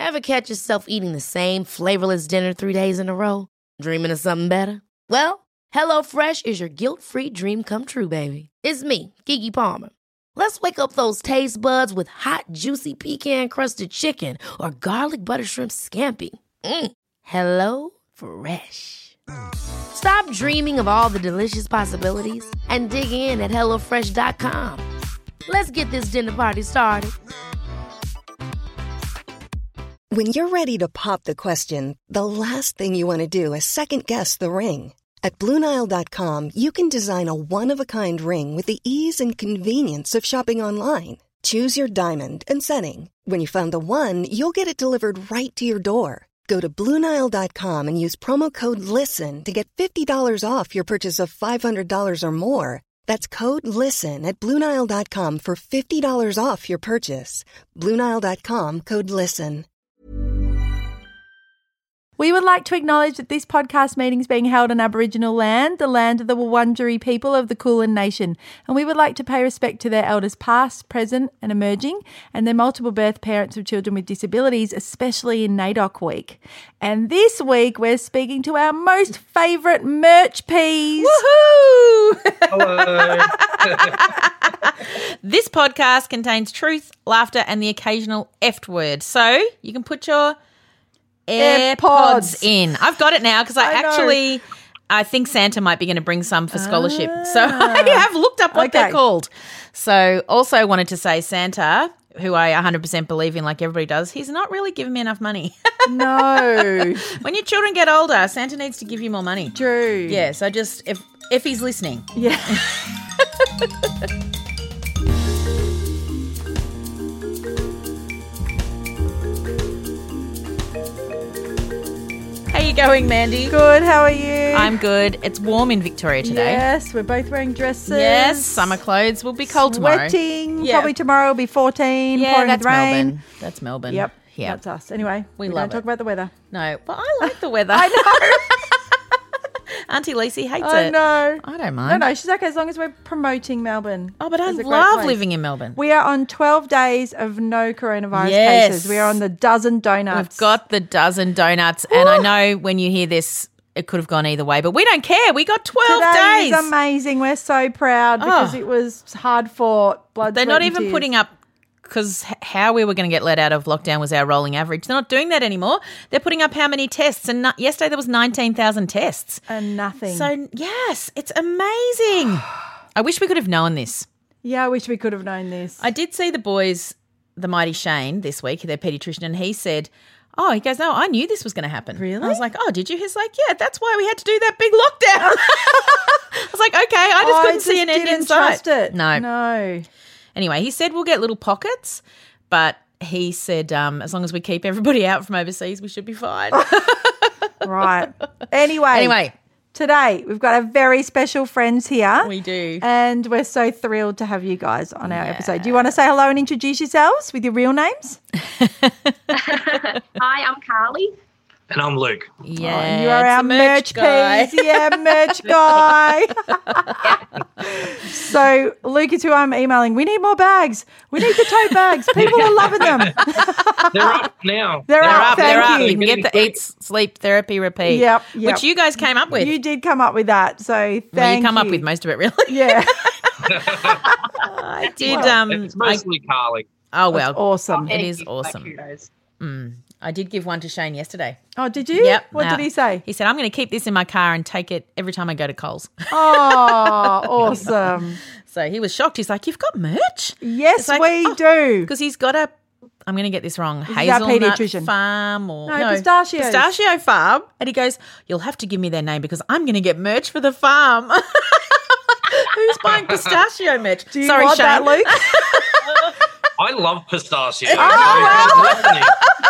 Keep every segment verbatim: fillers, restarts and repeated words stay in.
Ever catch yourself eating the same flavorless dinner three days in a row? Dreaming of something better? Well, HelloFresh is your guilt-free dream come true, baby. It's me, Keke Palmer. Let's wake up those taste buds with hot, juicy pecan-crusted chicken or garlic butter shrimp scampi. Mm. Hello Fresh. Stop dreaming of all the delicious possibilities and dig in at hello fresh dot com. Let's get this dinner party started. When you're ready to pop the question, the last thing you want to do is second-guess the ring. At Blue Nile dot com, you can design a one-of-a-kind ring with the ease and convenience of shopping online. Choose your diamond and setting. When you find the one, you'll get it delivered right to your door. Go to Blue Nile dot com and use promo code LISTEN to get fifty dollars off your purchase of five hundred dollars or more. That's code LISTEN at Blue Nile dot com for fifty dollars off your purchase. Blue Nile dot com, code LISTEN. We would like to acknowledge that this podcast meeting is being held on Aboriginal land, the land of the Wurundjeri people of the Kulin Nation, and we would like to pay respect to their elders past, present and emerging, and their multiple birth parents of children with disabilities, especially in NAIDOC week. And this week we're speaking to our most favourite merch peas. Woohoo! Hello. This podcast contains truth, laughter and the occasional F word, so you can put your AirPods, AirPods in. I've got it now because I, I know. actually, I think Santa might be going to bring some for scholarship. So I have looked up what Okay. they're called. So also wanted to say Santa, who I one hundred percent believe in like everybody does, he's not really giving me enough money. No. When your children get older, Santa needs to give you more money. True. Yeah, so just, if if he's listening. Yeah. How you going, Mandy? Good, how are you? I'm good. It's warm in Victoria today. Yes, we're both wearing dresses. Yes, summer clothes will be cold tomorrow. Sweating. Yeah. Probably tomorrow will be fourteen, Yeah, pouring that's with rain. Melbourne. That's Melbourne. Yep. Yeah. That's us. Anyway, We we, love don't talk it. about the weather. No, but I like the weather. I know. Auntie Lacey hates I it. know. I don't No, mind. no, she's okay as long as we're promoting Melbourne. Oh, but I as a great love place. living in Melbourne. We are on twelve days of no coronavirus Yes. cases. We are on the dozen donuts. We've got the dozen donuts, and I know when you hear this, it could have gone either way, but we don't care. We got twelve Today days. is amazing. We're so proud because Oh. it was hard fought. Blood. They're sweat not and even tears. putting up, because how we were going to get let out of lockdown was our rolling average. They're not doing that anymore. They're putting up how many tests, and not, yesterday there was nineteen thousand tests. and nothing. So, yes, it's amazing. I wish we could have known this. yeah, I wish we could have known this. I did see the boys, the mighty Shane, this week, their paediatrician, and he said, oh, he goes, no, I knew this was going to happen. Really? I was like, oh, did you? He's like, yeah, that's why we had to do that big lockdown. I was like, okay, I just I couldn't see an end didn't in sight. trust it. No. no. Anyway, he said we'll get little pockets, but he said um, as long as we keep everybody out from overseas, we should be fine. Right. Anyway. Anyway, Today, we've got our very special friends here. we do. And we're so thrilled to have you guys on our episode. Do you want to say hello and introduce yourselves with your real names? Hi, I'm Carly. And I'm Luke. Yeah, you are it's our a merch merch guy. piece. Yeah, merch guy. So, Luke is who I'm emailing. We need more bags. We need the tote bags. People are loving them. They're up now. They're They're up, up, they're thank up. you. You can get the Eat, Sleep, Therapy, Repeat. Yep, yep. Which you guys came up with. You did come up with that. So, thank well, you come up you. with most of it, really. Yeah. I did. um, It's I, mostly Carly. oh, well. That's awesome. It is Thank you. awesome. Like kudos. I did give one to Shane yesterday. Oh, did you? Yep. What Now, did he say? He said, I'm going to keep this in my car and take it every time I go to Coles. Oh, awesome. So he was shocked. He's like, you've got merch? Yes, It's like, we oh, do. Because he's got a, I'm going to get this wrong, is our Hazelnut paediatrician. Farm or No, Pistachios. Pistachio Farm. And he goes, you'll have to give me their name because I'm going to get merch for the farm. Who's buying pistachio merch? Do you Sorry, want Shane. that, Luke? I love pistachios. Oh, wow. Definitely.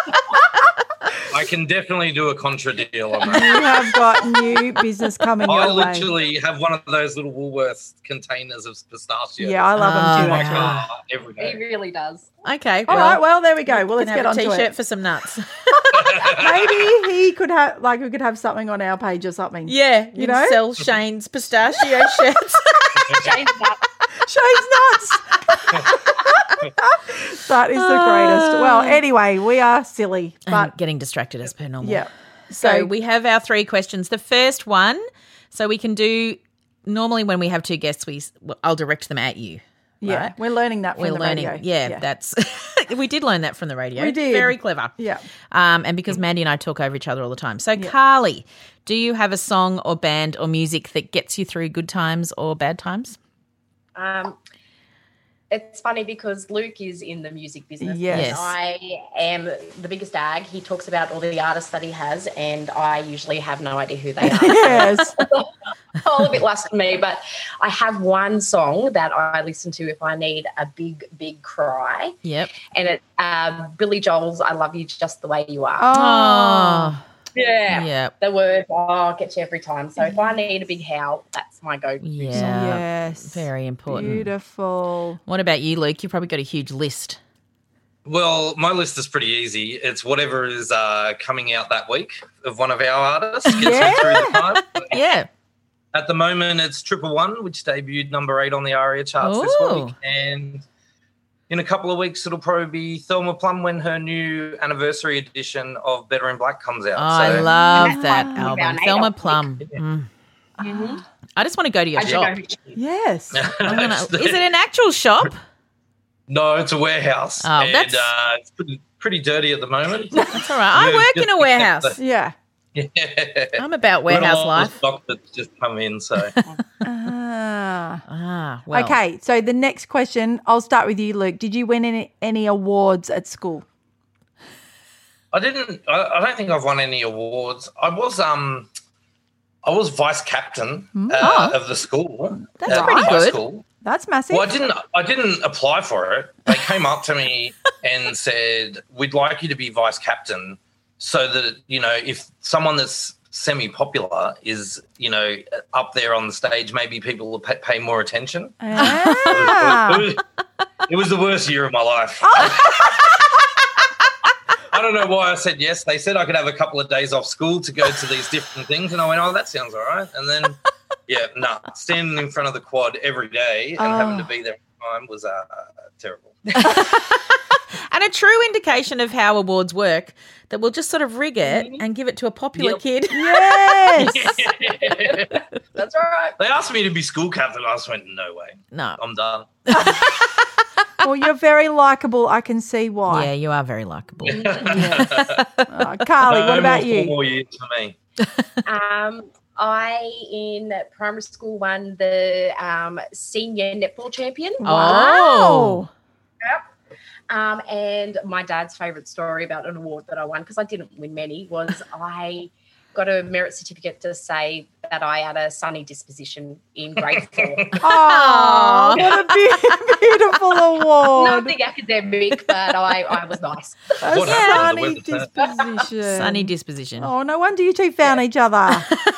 I can definitely do a contra deal on that. You have got new business coming I your way. literally have one of those little Woolworths containers of pistachios. Yeah, I love them too. Oh, Like, actually. wow. uh, every He day. really does. Okay. All well, right, well, there we go. Well, can let's have get a on to T-shirt it. for some nuts. Maybe he could have, like, we could have something on our page or something. Yeah. You know? Sell Shane's pistachio shirts. Shane's nuts. Shane's nuts. That is the greatest. Well, anyway, we are silly, And but getting distracted as per normal. yeah. So we have our three questions. The first one, so we can do normally when we have two guests, we I'll direct them at you. yeah, right? we're learning that from We're the learning. radio. Yeah, that's we did learn that from the radio. We did. Very clever. Yeah. Um, and because Mandy and I talk over each other all the time. So Carly, do you have a song or band or music that gets you through good times or bad times? Um, it's funny because Luke is in the music business. Yes. And I am the biggest dag. He talks about all the artists that he has, and I usually have no idea who they are. Yes. All a bit lost to me, but I have one song that I listen to if I need a big, big cry, Yep. and it's uh, Billy Joel's "I Love You Just the Way You Are." Oh, yeah, yeah. the word oh gets you every time. So if I need a big howl, that's my go-to Yeah. song. Yes. Very important. Beautiful. What about you, Luke? You've probably got a huge list. Well, my list is pretty easy. It's whatever is uh, coming out that week of one of our artists. Gets Yeah. me through the time. Yeah. At the moment, it's Triple One, which debuted number eight on the ARIA charts this Ooh. week. And in a couple of weeks, it'll probably be Thelma Plum when her new anniversary edition of Better in Black comes out. Oh, I So- love that Wow. album. About Thelma eight Plum. Mm. I just want to go to your I should shop. go- Yes. I'm gonna, is it an actual shop? No, it's a warehouse. Oh, and that's- uh, it's pretty, pretty dirty at the moment. That's all right. I Yeah, work just in a warehouse. Yeah. yeah. I'm about We've got a warehouse lot of life. stock that's just come in, so Ah. Ah, well. Okay, so the next question, I'll start with you, Luke. Did you win any, any awards at school? I didn't. I, I don't think I've won any awards. I was um, I was vice captain uh, of the school. That's at pretty high good. School. That's massive. Well, I didn't. I didn't apply for it. They came up to me and said, "We'd like you to be vice captain, so that you know if someone that's semi-popular is you know up there on the stage, maybe people will pay, pay more attention." Ah. It was, it was the worst year of my life. I don't know why I said yes. They said I could have a couple of days off school to go to these different things, and I went, "Oh, that sounds all right." And then, yeah, no, nah, standing in front of the quad every day and having to be there on time was uh, terrible. And a true indication of how awards work, that we'll just sort of rig it and give it to a popular Yep. kid. Yes. That's all right. They asked me to be school captain. I just went, "No way, No. I'm done." Well, you're very likable. I can see Yeah, why. you are very likable. Oh, Carly, no what about more you? Four more years for me. Um, I, in primary school, won the um, senior netball champion. Oh. Um, and my dad's favourite story about an award that I won, because I didn't win many, was I got a merit certificate to say that I had a sunny disposition in grade four. Oh, what a be- beautiful award. Nothing academic, but I, I was nice. A What happened sunny to the weather? disposition. Sunny disposition. Oh, no wonder you two found each other.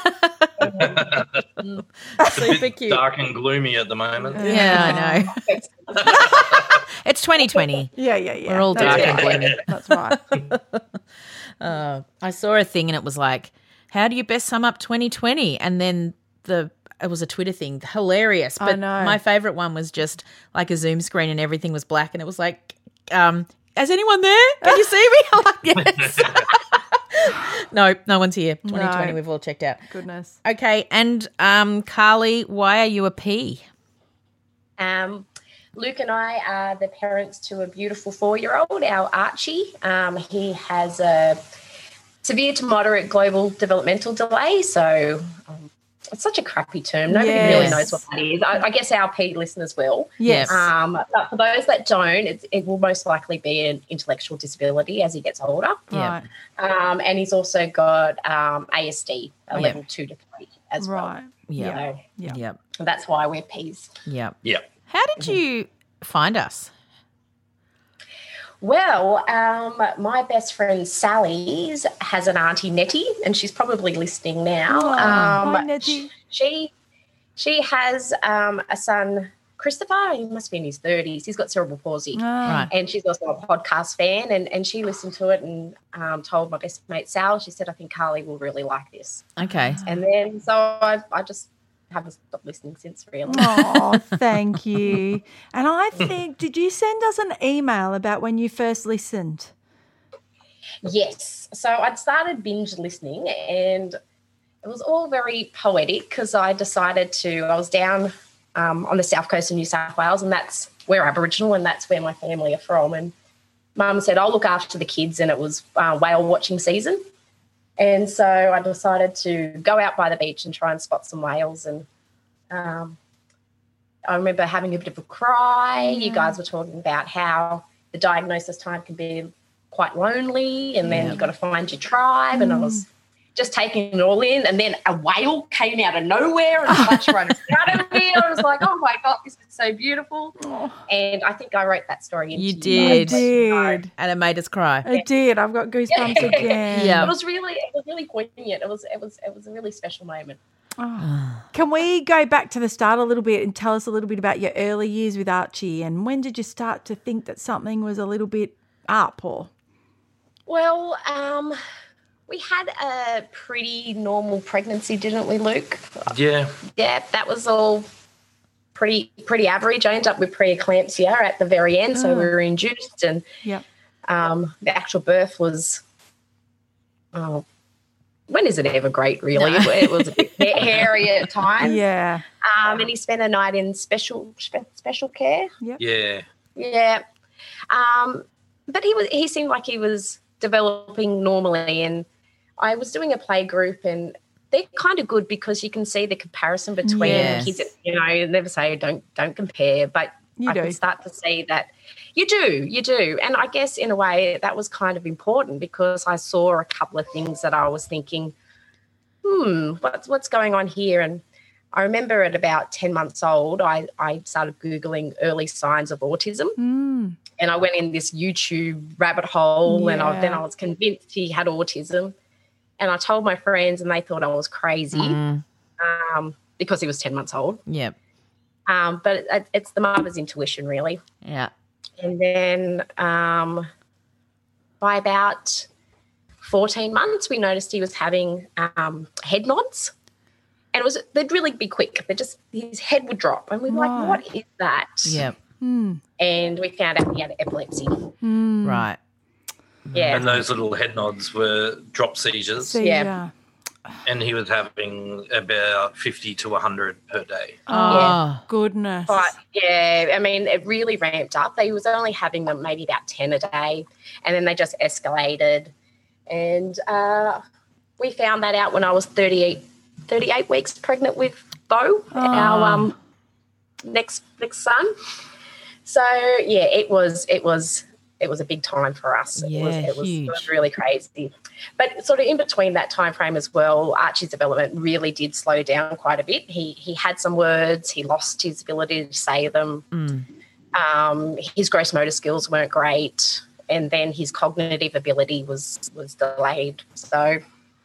Super cute. Dark and gloomy at the moment. Yeah, I know. It's twenty twenty. Yeah, yeah, yeah. We're all That's dark and right. gloomy. That's right. Uh, I saw a thing and it was like, how do you best sum up twenty twenty? And then the it was a Twitter thing, hilarious. I But know. my favourite one was just like a Zoom screen and everything was black and it was like, um, is anyone there? Can you see me? I'm like, yes. No, no one's here. twenty twenty, No. we've all checked out. Goodness. Okay, and um, Carly, why are you a P? Um, Luke and I are the parents to a beautiful four-year-old, our Archie. Um, he has a severe to moderate global developmental delay, so um, it's such a crappy term. Nobody Yes. really knows what that is. I, I guess our P listeners will. Yes. Um, but for those that don't, it's, it will most likely be an intellectual disability as he gets older. Yeah. Right. Um, and he's also got um, A S D, a Yeah. level two to three as Right. Yeah. well. Yeah. Yep. So that's why we're P's. Yep. Yeah. How did you find us? Well, um, my best friend Sally's has an auntie Nettie, and she's probably listening now. Oh, um, hi, Nettie. She she has um, a son, Christopher. He must be in his thirties. He's got cerebral palsy. Ah. Right. And she's also a podcast fan, and, and she listened to it and um, told my best mate Sal. She said, "I think Carly will really like this." Okay. And then so I I just haven't stopped listening since, really. Oh, thank you. And I think, did you send us an email about when you first listened? Yes. So I'd started binge listening, and it was all very poetic because I decided to, I was down um, on the south coast of New South Wales, and that's we're Aboriginal and that's where my family are from. And Mum said, I'll look after the kids, and it was uh, whale watching season. And so I decided to go out by the beach and try and spot some whales. And um, I remember having a bit of a cry. Yeah. You guys were talking about how the diagnosis time can be quite lonely, and then yeah. you've got to find your tribe. Mm. And I was just taking it all in. And then a whale came out of nowhere and flashed right in front of me. I was like, oh, my God, this is so beautiful. Oh. And I think I wrote that story into you. You did. did. And it made us cry. I did. I've got goosebumps again. Yeah. It was really, it was really poignant. It was, it was, it was a really special moment. Oh. Can we go back to the start a little bit and tell us a little bit about your early years with Archie, and when did you start to think that something was a little bit up? Or Well, um, we had a pretty normal pregnancy, didn't we, Luke? Yeah. Yeah, that was all pretty pretty average. I ended up with preeclampsia at the very end, so oh. we were induced, and yeah. um, the actual birth was, oh, when is it ever great, really? No. It, it was a bit hairy at times. Yeah. Um, and he spent a night in special special care. Yep. Yeah. Yeah. Um, but he was he seemed like he was developing normally, and I was doing a play group, and they're kind of good because you can see the comparison between yes. kids. You know, you never say don't don't compare, but you I do. can start to see that you do, you do. And I guess in a way that was kind of important because I saw a couple of things that I was thinking, hmm, what's what's going on here? And I remember at about ten months old, I, I started Googling early signs of autism. Mm. And I went in this YouTube rabbit hole, yeah. and I, then I was convinced he had autism. And I told my friends, and they thought I was crazy mm. um, because he was ten months old. Yep. Um, but it, it's the mother's intuition, really. Yeah. And then um, by about fourteen months, we noticed he was having um, head nods. And it was they'd really be quick. They just his head would drop, and we were right. like, "What is that?" Yep. Mm. And we found out he had epilepsy. Mm. Right. Yeah. And those little head nods were drop seizures. Seizure. Yeah. And he was having about fifty to one hundred per day. Oh, Yeah. goodness. But, yeah, I mean, it really ramped up. They was only having them maybe about ten a day, and then they just escalated. And uh, we found that out when I was thirty-eight, thirty-eight weeks pregnant with Bo, Oh. our um, next next son. So, yeah, it was it was it was a big time for us. It Yeah, was it was, huge. it was really crazy. But sort of in between that time frame as well, Archie's development really did slow down quite a bit. He he had some words, he lost his ability to say them. Mm. Um, his gross motor skills weren't great, and then his cognitive ability was was delayed. So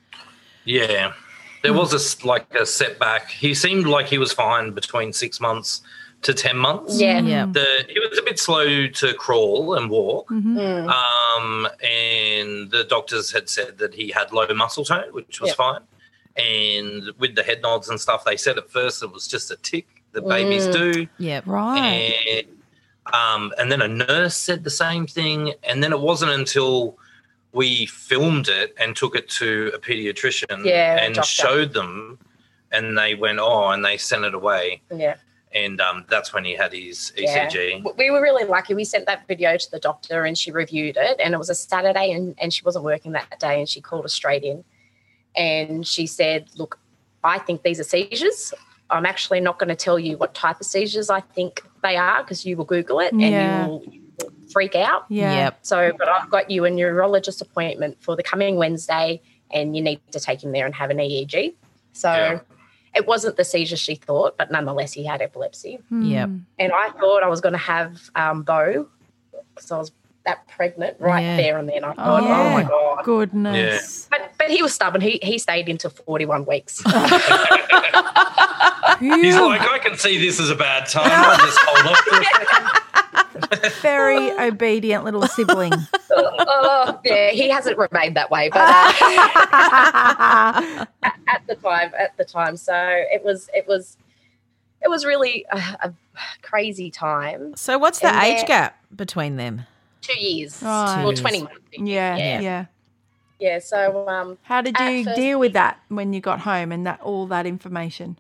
Yeah. There was a, s- like a setback. He seemed like he was fine between six months to ten months. yeah, Yeah. The, he was a bit slow to crawl and walk. Mhm. Mm. Um, and the doctors had said that he had low muscle tone, which was Yep. fine. And with the head nods and stuff, they said at first it was just a tick that babies Mm. do. Yep. Right. And, um, and then a nurse said the same thing. And then it wasn't until we filmed it and took it to a pediatrician Yeah, and doctor. showed them, and they went, oh, and they sent it away. yeah. And um, that's when he had his E C Yeah. G. W- We were really lucky. We sent that video to the doctor and she reviewed it, and it was a Saturday, and, and she wasn't working that day, and she called us straight in. And she said, look, I think these are seizures. I'm actually not going to tell you what type of seizures I think they are because you will Google it and Yeah. you will, you will freak out. Yeah. Yep. So, but I've got you a neurologist appointment for the coming Wednesday, and you need to take him there and have an E E G. So Yeah. it wasn't the seizure she thought, but nonetheless he had epilepsy. Yep. And I thought I was going to have um, Bo because I was that pregnant right Yeah. there and then. I Oh, thought, oh, my God. Goodness. But, but he was stubborn. He he stayed into forty-one weeks. He's like, I can see this is a bad time. I'll just hold off for a second. Very obedient little sibling. Oh, yeah, he hasn't remained that way, but uh, at, at the time, at the time, so it was, it was, it was really a, a crazy time. So what's the And age then- gap between them? Two years, Right. well, twenty months. Yeah, yeah, yeah, yeah. So, um, How did At you first- deal with that when you got home and that all that information?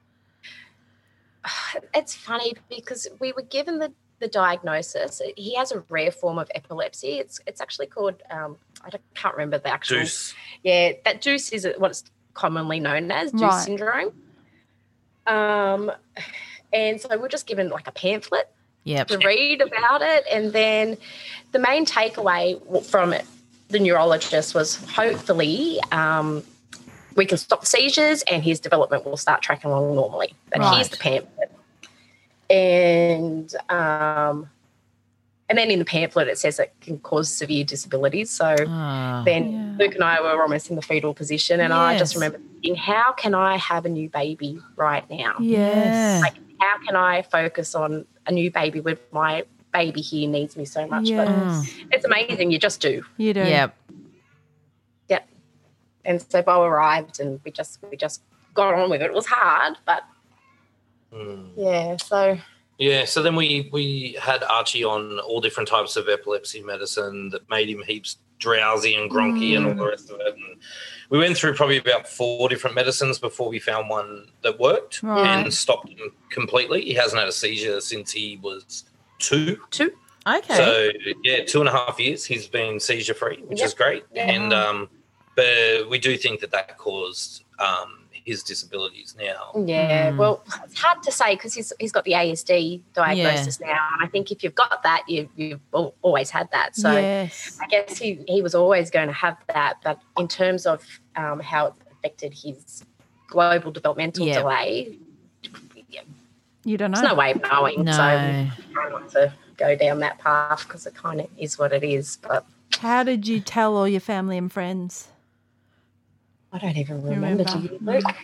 it's funny because we were given the, the diagnosis. He has a rare form of epilepsy. It's it's actually called um, I don't, can't remember the actual. Deuce. Yeah, that Deuce is what it's commonly known as, Deuce Right. syndrome. Um, and so we're just given like a pamphlet Yep. to read about it, and then the main takeaway from it, the neurologist, was hopefully um, we can stop the seizures and his development will start tracking along normally. But Right. here's the pamphlet, and um, and then in the pamphlet it says it can cause severe disabilities. So Ah. then Yeah. Luke and I were almost in the fetal position, and I just Yes. remember thinking, how can I have a new baby right now? Yes. Like, how can I focus on a new baby when my baby here needs me so much? Yes. Mm. But it's amazing. You just do. You do. Yep. Yep. And so Bo arrived, and we just we just got on with it. It was hard, but Mm. yeah. So Yeah, so then we we had Archie on all different types of epilepsy medicine that made him heaps drowsy and gronky and all the rest of it. And we went through probably about four different medicines before we found one that worked Right. and stopped him completely. He hasn't had a seizure since he was two. two. Okay. So yeah, two and a half years he's been seizure free, which Yep. is great. Yeah. And um, but we do think that that caused um, his disabilities now. Yeah. Mm. Well, it's hard to say because he's he's got the A S D diagnosis now, and I think if you've got that, you you've al- always had that. So. Yes. I guess he, he was always going to have that, but in terms of um, how it affected his global developmental Yeah. delay, You don't know. there's no way of knowing. No. So we try not to go down that path because it kind of is what it is. But How did you tell all your family and friends? I don't even You remember. remember? Do you, Luke?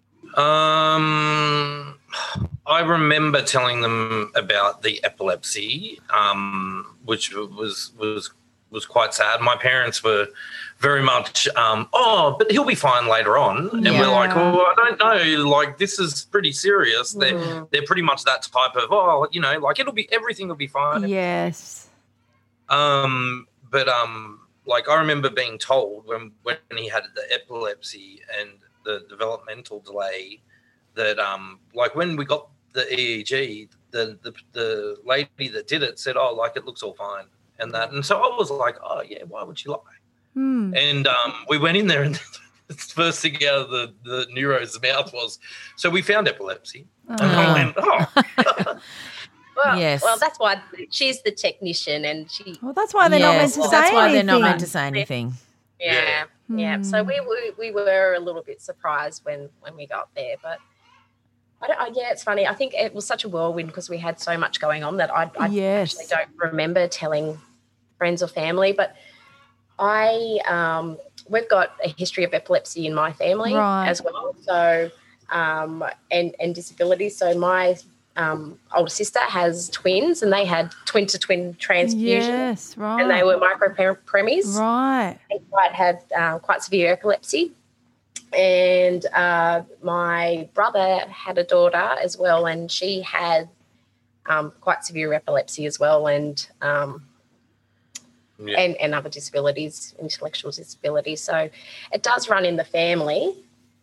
Um, I remember telling them about the epilepsy, um, which was was was quite sad. My parents were very much, um, oh, but he'll be fine later on, and Yeah. we're like, oh, I don't know, like this is pretty serious. They're Mm. they're pretty much that type of, oh, you know, like it'll be everything will be fine. Yes. Um, but um, like I remember being told when when he had the epilepsy and the developmental delay that um, like when we got the E E G, the the the lady that did it said, oh, like it looks all fine and that, and so I was like, oh yeah, why would she lie? Hmm. And um, we went in there and the first thing out of the the neuro's mouth was, so we found epilepsy, and I Ah. went, oh. Well, Yes. well, that's why she's the technician, and she, Well, that's why they're not meant Yes, to well, say that's why anything. they're not meant to say anything. yeah, yeah. So Hmm. we, we we were a little bit surprised when when we got there, but. I don't, I, yeah, it's funny. I think it was such a whirlwind because we had so much going on that I, I Yes. actually don't remember telling friends or family. But I, um, we've got a history of epilepsy in my family Right. as well. So, um, and and disabilities. So my um, older sister has twins, and they had twin to twin transfusion, Yes, right. and they were micropremies. Right. And quite had uh, quite severe epilepsy. And uh, my brother had a daughter as well, and she had um, quite severe epilepsy as well, and um, Yeah. and and other disabilities, intellectual disabilities. So it does run in the family.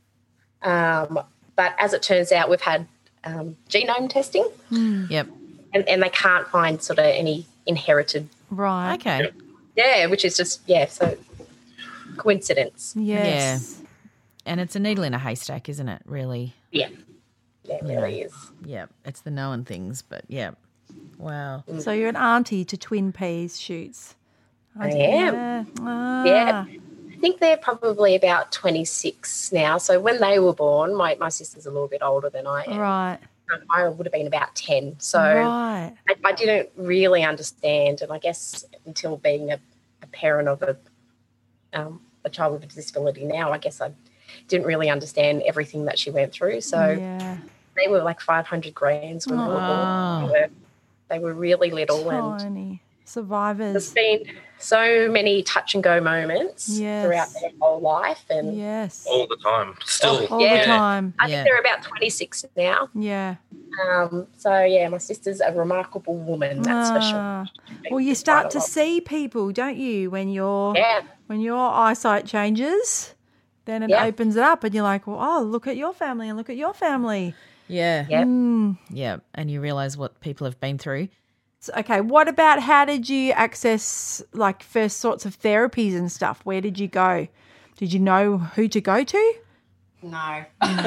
Um, but as it turns out, we've had um, genome testing, Yep. and, and they can't find sort of any inherited. Right. Okay. Yeah, which is just yeah, so coincidence. Yes. And it's a needle in a haystack, isn't it? Really. Yeah, yeah, it really is. Yeah. It's the known things, but yeah. Wow. So you're an auntie to Twin Peas shoots. I am. Yeah. Ah. Yeah. I think they're probably about twenty-six now. So when they were born, my, my sister's a little bit older than I am. Right. Um, I would have been about ten. So Right. I, I didn't really understand. And I guess until being a, a parent of a, um, a child with a disability now, I guess I didn't really understand everything that she went through. So yeah. they were like five hundred grams when they were Oh. born. They were, they were really little, and Tiny survivors. there's been so many touch and go moments Yes. throughout their whole life, and Yes. All the time. Still. All Yeah. the time. I Yeah. think they're about twenty-six now. Yeah. Um, so yeah, my sister's a remarkable woman, that's for sure. Ah. Well, you start to see people, don't you, when your Yeah, when your eyesight changes, then it Yeah. opens it up and you're like, well, oh, look at your family and look at your family. Yeah. yeah. Mm. Yeah. And you realise what people have been through. So, okay, what about how did you access like first sorts of therapies and stuff? Where did you go? Did you know who to go to? No.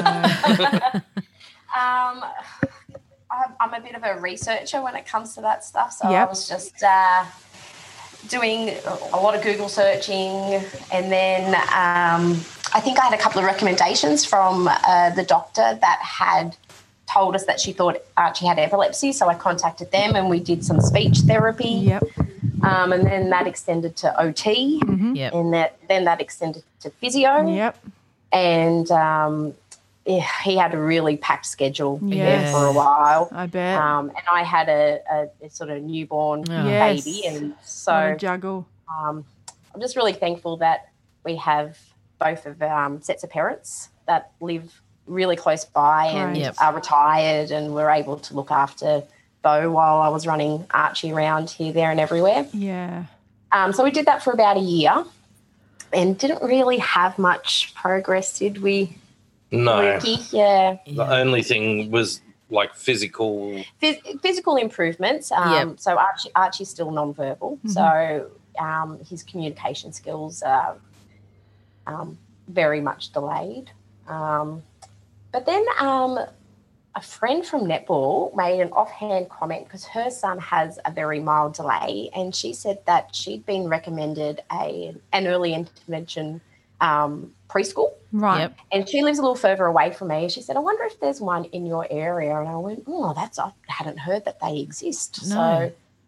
um, I'm, I'm a bit of a researcher when it comes to that stuff, so Yep. I was just uh, doing a lot of Google searching, and then um, I think I had a couple of recommendations from uh, the doctor that had told us that she thought Archie had epilepsy, so I contacted them and we did some speech therapy. Yep. Um, and then that extended to O T, Yep. and that then that extended to physio. Yep. And um, yeah, he had a really packed schedule Yes. there for a while. I bet. Um, and I had a, a, a sort of newborn Oh. Yes. baby, and What a so juggle. um, I'm just really thankful that we have both of um, sets of parents that live really close by and Great. Yep. are retired, and we're able to look after Bo while I was running Archie around here, there, and everywhere. Yeah. Um, so we did that for about a year, and didn't really have much progress, did we? No. Ricky? Yeah. The only thing was like physical. Phys- physical improvements. Um, Yep. So Archie, Archie's still nonverbal. So um, his communication skills are um, very much delayed. Um, but then um, a friend from netball made an offhand comment because her son has a very mild delay, and she said that she'd been recommended a an early intervention um, preschool. Right. Yep. And she lives a little further away from me. And she said, I wonder if there's one in your area. And I went, oh, that's, I hadn't heard that they exist. No. So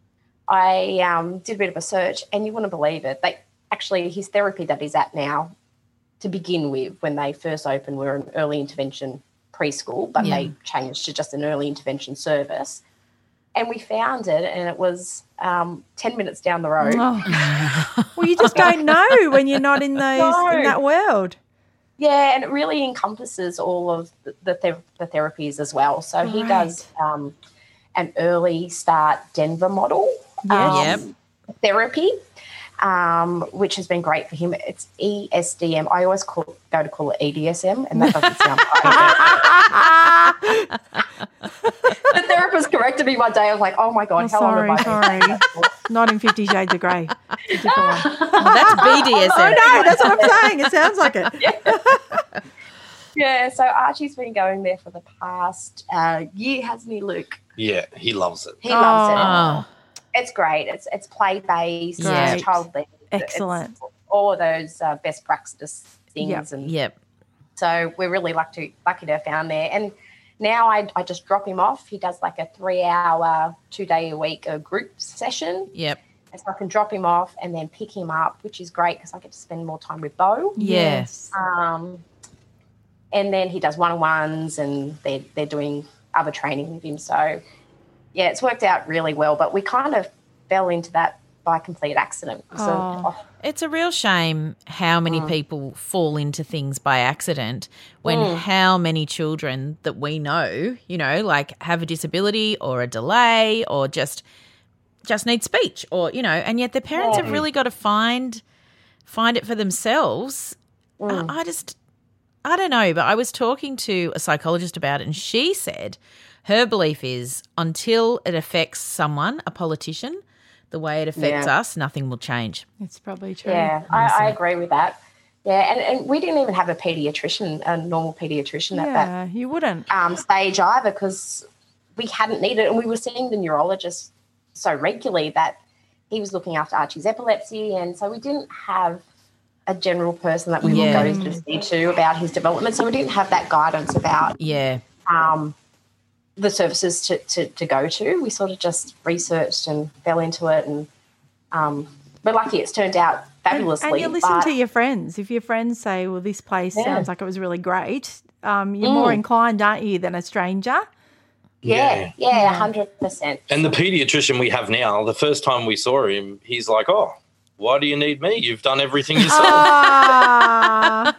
I um, did a bit of a search, and you wouldn't believe it. They actually, his therapy that he's at now, to begin with, when they first opened, were an early intervention preschool, but Yeah. they changed to just an early intervention service. And we found it, and it was um, ten minutes down the road. Oh. Well, you just don't know when you're not in those No. in that world. Yeah, and it really encompasses all of the the, ther- the therapies as well. So he Great. does um, an early start Denver model Yes. um, therapy, um, which has been great for him. It's E S D M. I always call, go to call it E D S M, and that doesn't sound right. The therapist corrected me one day. I was like, oh, my God, Oh, how long sorry, have I been sorry. Not in Fifty Shades of Grey. It's a different one. Oh, that's B D S M. Oh, no, that's what I'm saying. It sounds like it. Yeah, so Archie's been going there for the past uh, year, hasn't he, Luke? Yeah, he loves it. He loves it. Oh, It's great. It's it's play based. Great. It's child led. Excellent. All of those uh, best practice things, Yep. and yep. so we're really lucky lucky to have found there. And now I I just drop him off. He does like a three hour, two day a week a group session, Yep. and so I can drop him off and then pick him up, which is great because I get to spend more time with Bo. Yes. Um, and then he does one on ones, and they're they're doing other training with him. So yeah, it's worked out really well. But we kind of fell into that by complete accident. So Oh. It's a real shame how many Mm. people fall into things by accident when Mm. how many children that we know, you know, like have a disability or a delay or just just need speech or, you know, and yet their parents have really got to find find it for themselves. Mm. I, I just I don't know, but I was talking to a psychologist about it and she said her belief is until it affects someone, a politician, the way it affects Yeah. us, nothing will change. It's probably true. Yeah, I, I agree with that. Yeah, and, and we didn't even have a paediatrician, a normal paediatrician at that Yeah, you wouldn't. um, stage either because we hadn't needed it. And we were seeing the neurologist so regularly that he was looking after Archie's epilepsy. And so we didn't have a general person that we Yeah. would go to see to about his development. So we didn't have that guidance about Yeah. um, the services to, to, to go to. We sort of just researched and fell into it. And um, we're lucky it's turned out fabulously. And you listen but- to your friends. If your friends say, well, this place Yeah. sounds like it was really great, um, you're more Mm. inclined, aren't you, than a stranger? Yeah, yeah, one hundred percent. And the paediatrician we have now, the first time we saw him, he's like, oh, why do you need me? You've done everything yourself. Ah.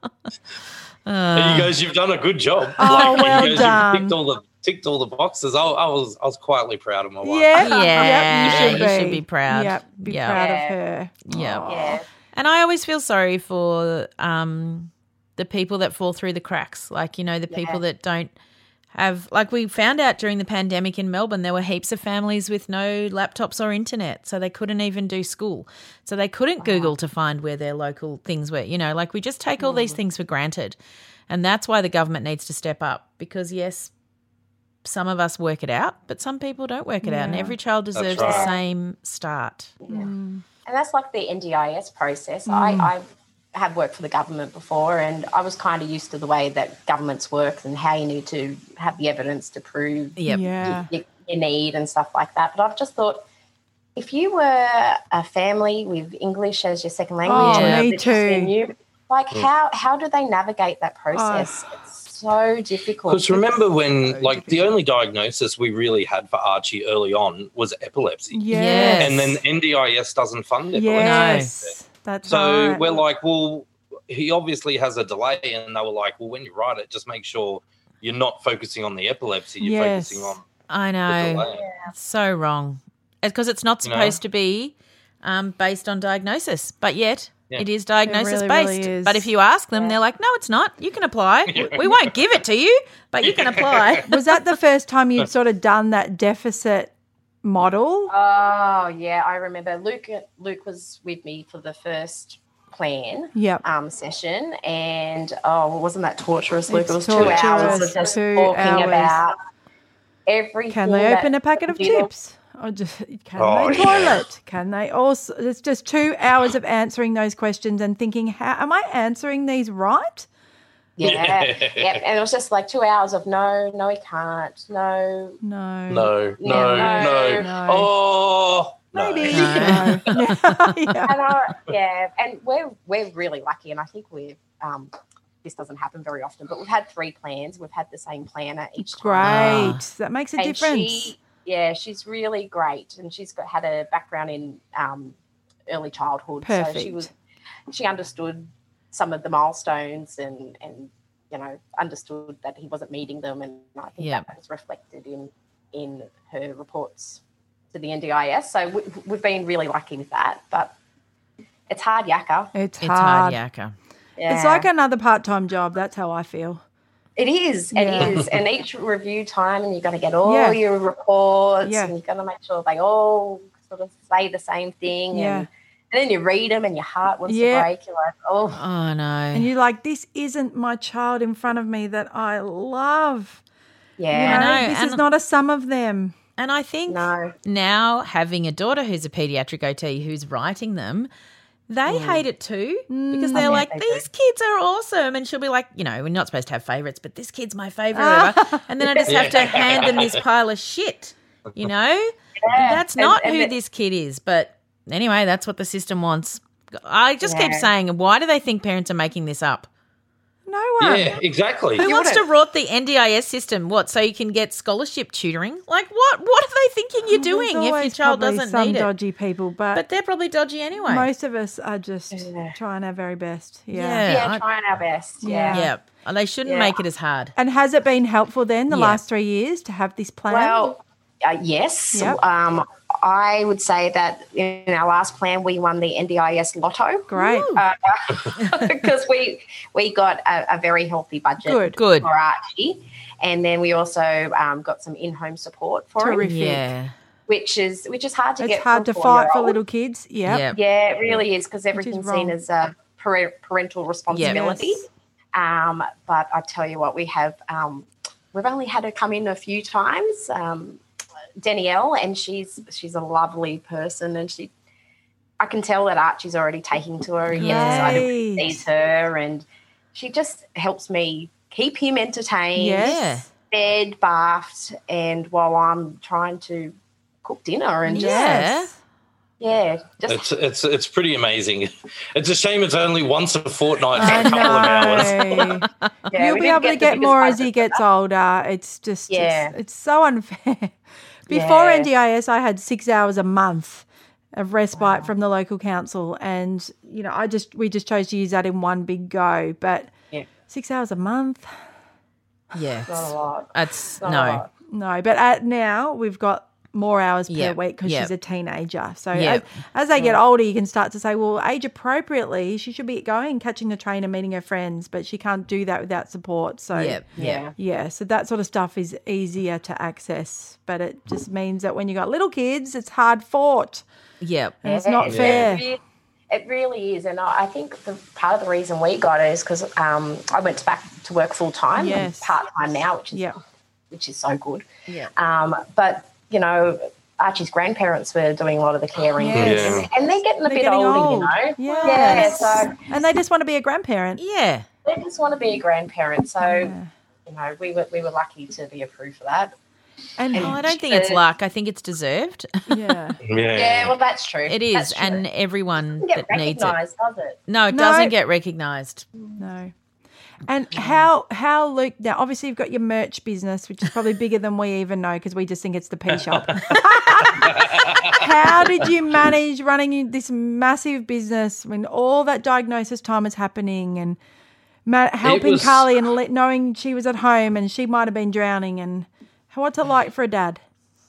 And he goes, you've done a good job. Oh, like, well he goes, done. You've ticked all the ticked all the boxes. I, I was I was quietly proud of my wife. Yeah, Yeah, yep, you should you be. should be proud. Yep, be Yeah. proud Yeah. of her. Yeah. Aw. Yeah. And I always feel sorry for um, the people that fall through the cracks, like, you know, the people that don't have, like we found out during the pandemic in Melbourne, there were heaps of families with no laptops or internet, so they couldn't even do school. So they couldn't Google to find where their local things were, you know, like we just take all these things for granted. And that's why the government needs to step up because, yes, some of us work it out, but some people don't work it out, and every child deserves the right. same start. And that's like the N D I S process. I, I have worked for the government before, and I was kind of used to the way that governments work and how you need to have the evidence to prove Yep. Yeah. your, your need and stuff like that. But I've just thought, if you were a family with English as your second language, Oh, and me literacy and too. you, like how how do they navigate that process? It's so difficult. Because remember when, like, the only diagnosis we really had for Archie early on was epilepsy. Yes. And then N D I S doesn't fund epilepsy. Yes. That's So right. we're like, well, he obviously has a delay. And they were like, well, when you write it, just make sure you're not focusing on the epilepsy. You're Yes. focusing on I the know. delay. It's so wrong. Because it's not You know? supposed to be um, based on diagnosis, but yet Yeah. it is diagnosis really, based. really is. But if you ask them, they're like, no, it's not. You can apply. We- We won't give it to you, but you can apply. Was that the first time you'd sort of done that deficit model? Oh yeah, I remember Luke. Luke was with me for the first plan Yep. um, session, and oh, wasn't that torturous, Luke? It's it was two hours torturous, of just two talking hours. about everything. Can they that open a packet of computer- chips? Or just, can Oh, they yeah. toilet? Can they also? It's just two hours of answering those questions and thinking, how am I answering these right? Yeah, yeah, and it was just like two hours of no, no, he can't, no, No. No, no, Yeah, no, no. Oh, no. Maybe. No. No. yeah. and I, yeah, and we're we're really lucky, and I think we're um, this doesn't happen very often, but we've had three plans. We've had the same planner each time. Great. That makes a And difference. She, yeah, she's really great, and she's got had a background in um, early childhood, so she Perfect. was she understood some of the milestones and and you know understood that he wasn't meeting them, and I think Yeah. that was reflected in in her reports to the N D I S. So we, we've been really lucky with that, but it's hard yakka. It's It's hard. hard, yakka. Yeah. It's like another part-time job. That's how I feel. It is, it Yeah. is. And each review time, and you've got to get all Yeah. your reports, Yeah. and you've got to make sure they all sort of say the same thing. Yeah. And, and then you read them, and your heart wants Yeah. to break. You're like, oh, Oh, no. And you're like, this isn't my child in front of me that I love. yeah. You know, I know, this and- is not a sum of them. And I think No. now having a daughter who's a pediatric O T who's writing them, they hate it too because they're like, they do. these kids are awesome. And she'll be like, you know, we're not supposed to have favourites, but this kid's my favourite. or whatever. And then I just have to hand them this pile of shit, you know? That's And- not and who it- this kid is. But anyway, that's what the system wants. I just keep Yeah. saying, why do they think parents are making this up? No one. Yeah, exactly. Who wants to rot the N D I S system? What, so you can get scholarship tutoring? Like, what? What are they thinking you're doing There's if your always child probably doesn't some need it? dodgy people, but, But they're probably dodgy anyway. most of us are just Yeah. trying our very best. Yeah. Yeah. Yeah, I- trying our best. Yeah. Yeah. yeah, and they shouldn't Yeah. make it as hard. And has it been helpful then the Yeah. last three years to have this plan? Well, uh, yes. Yep. Um, I would say that in our last plan, we won the N D I S Lotto. Great. Because we we got a, a very healthy budget Good. Good. for Archie, and then we also um, got some in-home support for Terrific. him, Yeah, which is which is hard to It's get. hard for to a fight for four-year-old. little kids. Yep. yeah, Yeah, it really is because everything's wrong. seen as a pare- parental responsibility. Yes. Um, but I tell you what, we have um, we've only had her come in a few times, um, Danielle, and she's she's a lovely person, and she I can tell that Archie's already taking to her. He gets excited when he Great. sees her, and she just helps me keep him entertained, Yes. fed, bathed, and while I'm trying to cook dinner and just Yeah. Yes. Yeah, just It's it's it's pretty amazing. It's a shame it's only once a fortnight for I a couple of hours. know. yeah, You'll we be didn't able to the get biggest more as budget he for gets that. older. It's just, Yeah. it's, it's so unfair. Before Yeah. N D I S, I had six hours a month of respite from the local council, and you know, I just we just chose to use that in one big go. But Yeah. six hours a month, Yeah. Not a lot. It's Not a no. lot. no. But at now we've got more hours per Yep, week because yep. she's a teenager. So Yep. as, as they get older, you can start to say, well, age appropriately, she should be going, catching the train and meeting her friends, but she can't do that without support. So Yep. Yeah. yeah, so that sort of stuff is easier to access, but it just means that when you got little kids, it's hard fought Yep. and it's not Yeah. fair. It really, it really is. And I I think the part of the reason we got it is because um, I went back to work full time, Yes. part time now, which is Yeah. which is so good. Yeah. Um, but you know, Archie's grandparents were doing a lot of the caring, Yes. Yeah. and they're getting a They're bit getting older, old. you know. Yes. Yeah, so And they just want to be a grandparent. Yeah. they just want to be a grandparent. So Yeah. you know, we were we were lucky to be approved for that. And Oh, I don't think it's luck. I think it's deserved. yeah. Yeah. Yeah, well, that's true. It is, That's true. and everyone Doesn't get that needs it. recognised, does it? No, it No. doesn't get recognised. No. And how how Luke now obviously you've got your merch business, which is probably bigger than we even know because we just think it's the pea shop. How did you manage running this massive business when all that diagnosis time is happening and ma- helping was- Carly and let, knowing she was at home and she might have been drowning, and what's it like for a dad?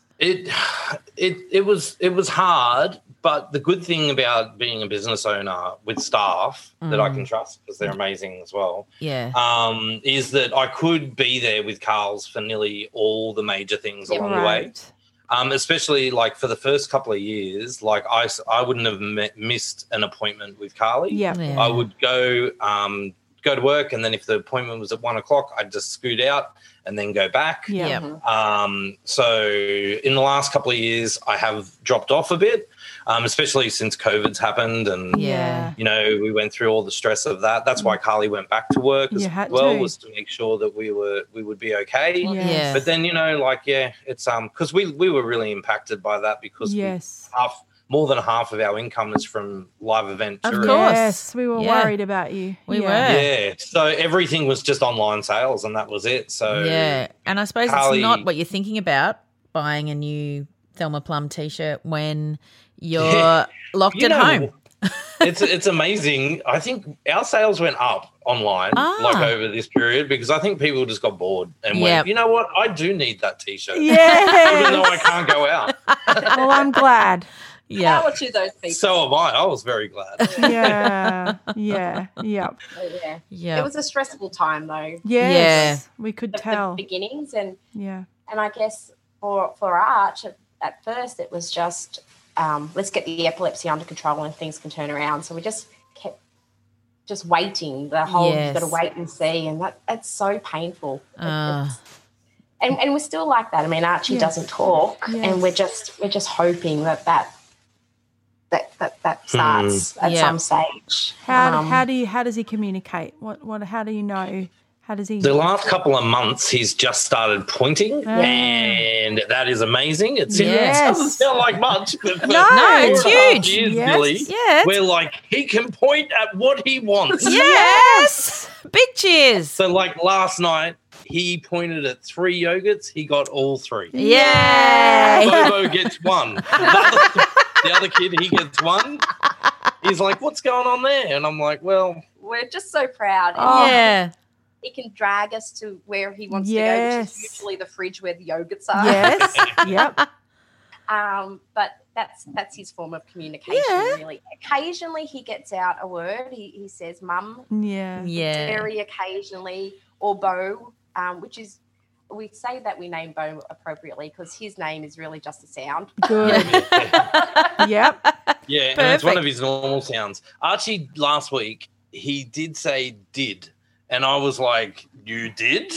It it it was it was hard, but the good thing about being a business owner with staff that I can trust because they're amazing as well, Yeah. um, is that I could be there with Carl's for nearly all the major things along the way. Right. Um, especially like for the first couple of years, like I, s- I wouldn't have met, missed an appointment with Carly. Yeah. Yeah. I would go um, go to work, and then if the appointment was at one o'clock, I'd just scoot out and then go back. Yeah. Yep. Um, so in the last couple of years, I have dropped off a bit, um, especially since COVID's happened, and Yeah. you know we went through all the stress of that. That's why Carly went back to work as You had well, to. was to make sure that we were we would be okay. Yeah. But then you know, like yeah, it's um because we we were really impacted by that because we, Yes. half more than half of our income is from live event Of touring. course. Yes, we were Yeah. worried about you. We Yeah. were. Yeah, so everything was just online sales, and that was it. So Yeah. And I suppose Carly- it's not what you're thinking about buying a new Thelma Plum t-shirt when you're Yeah. locked You at know, home. it's it's amazing. I think our sales went up online Ah. like over this period because I think people just got bored and Yep. went, you know what, I do need that t-shirt, even Yes. though I can't go out. Well, I'm glad. Yeah. Power to those people. So am I. I was very glad. Yeah. Yeah. Yeah. yeah. Yeah. It was a stressful time though. Yes. We could The, tell. the beginnings and Yeah. and I guess for for Arch at, at first it was just um, let's get the epilepsy under control and things can turn around. So we just kept just waiting the whole Yes. you've got to wait and see, and that that's so painful. It- Ah. it's- and and we're still like that. I mean, Archie Yes. doesn't talk, Yes. and we're just we're just hoping that that that that, that starts at Yeah. some stage. How Um, how do you how does he communicate? What what how do you know? How does he? The last couple of months, he's just started pointing, and that is amazing. It's, Yes. It doesn't sound like much, but for No, it's four and a half huge. Years, Yes. Billy, Yeah. we're like he can point at what he wants. Yes. Big cheers. So, like last night, he pointed at three yogurts. He got all three. Yay. Bobo gets one. The other, the other kid, he gets one. He's like, "What's going on there?" And I'm like, "Well, we're just so proud. Oh. Yeah. He can drag us to where he wants to go, Yes. which is usually the fridge where the yogurts are. Yes. Yep. Um, but that's that's his form of communication, Yeah. really. Occasionally he gets out a word. He, he says mum Yeah. Yeah. very occasionally, or Bo, um, which is, we say that we name Bo appropriately because his name is really just a sound. Good. Yep. yeah." And it's one Perfect. of his normal sounds. Archie last week, he did say "did," and I was like, "You did?"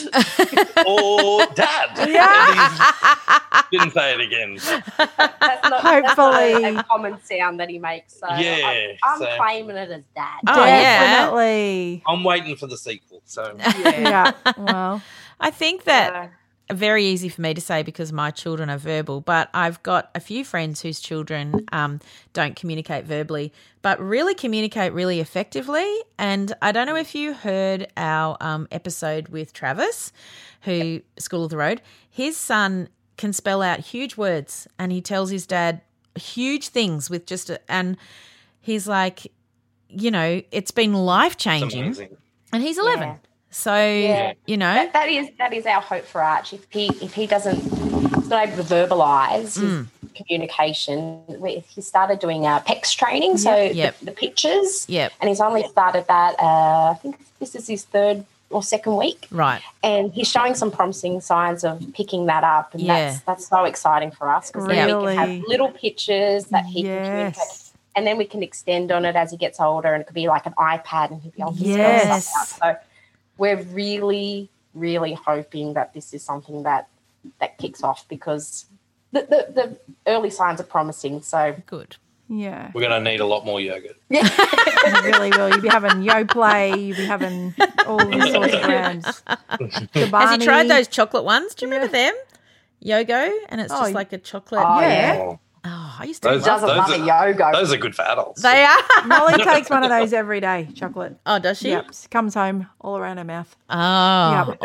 or "Dad?" Yeah. And he didn't say it again. That's not, Hopefully. that's not a, a common sound that he makes. So Yeah, I'm, I'm so- claiming it as dad. Oh, yeah. Definitely. I'm waiting for the sequel. So Yeah. Well. I think that Uh, very easy for me to say because my children are verbal, but I've got a few friends whose children um, don't communicate verbally but really communicate really effectively. And I don't know if you heard our um, episode with Travis, who School of the Road. His son can spell out huge words and he tells his dad huge things with just a, and he's like, you know, it's been life-changing. And he's eleven. Yeah. So, yeah. you know. That, that is that is our hope for Arch. If he if he doesn't, he's not able to verbalise his mm. communication, we, he started doing uh, P E X training, so yep. the, the pictures. Yep. And he's only started that, uh, I think this is his third or second week. Right. And he's showing some promising signs of picking that up. And yeah. that's, that's so exciting for us because really? then we can have little pictures that he yes. can communicate. And then we can extend on it as he gets older, and it could be like an iPad and he'll be able to yes. spell stuff out. So we're really, really hoping that this is something that that kicks off because the, the, the early signs are promising. So good. Yeah. We're going to need a lot more yogurt. You really will. You'll be having Yoplait, you'll be having all these sorts of brands. Has he tried those chocolate ones? Do you remember yeah. them? Yogo, and it's just oh, like a chocolate. Oh, yeah. yeah. Oh, I used to Those, love doesn't those love are, a yoga. Those are good for adults. They are. Molly takes one of those every day, chocolate. Oh, does she? Yep. Comes home all around her mouth. Oh, Yep.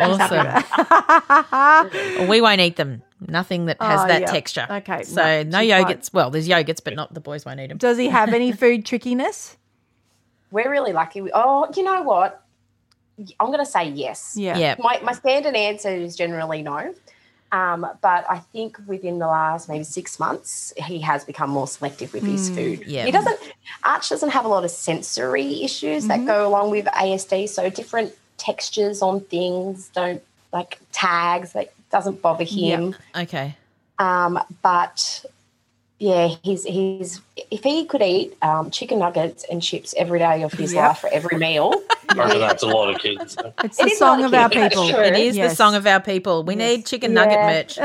awesome. Well, we won't eat them. Nothing that has Oh, that yep. texture. Okay, So no, no she's yogurts. fine. Well, there's yogurts, but not the boys won't eat them. Does he have any food trickiness? We're really lucky. We, oh, you know what? I'm going to say yes. Yeah. Yeah. My, my standard answer is generally no. Um, but I think within the last maybe six months, he has become more selective with his food. yeah. He doesn't, Arch doesn't have a lot of sensory issues that go along with A S D. So different textures on things don't, like tags, that doesn't bother him. Okay. Um, but yeah, he's he's if he could eat um, chicken nuggets and chips every day of his Yep. life for every meal. I reckon that's a lot of kids. It's It the is song not of a our kid, that's people. true. It is Yes. the song of our people. We need chicken nugget Yeah. merch.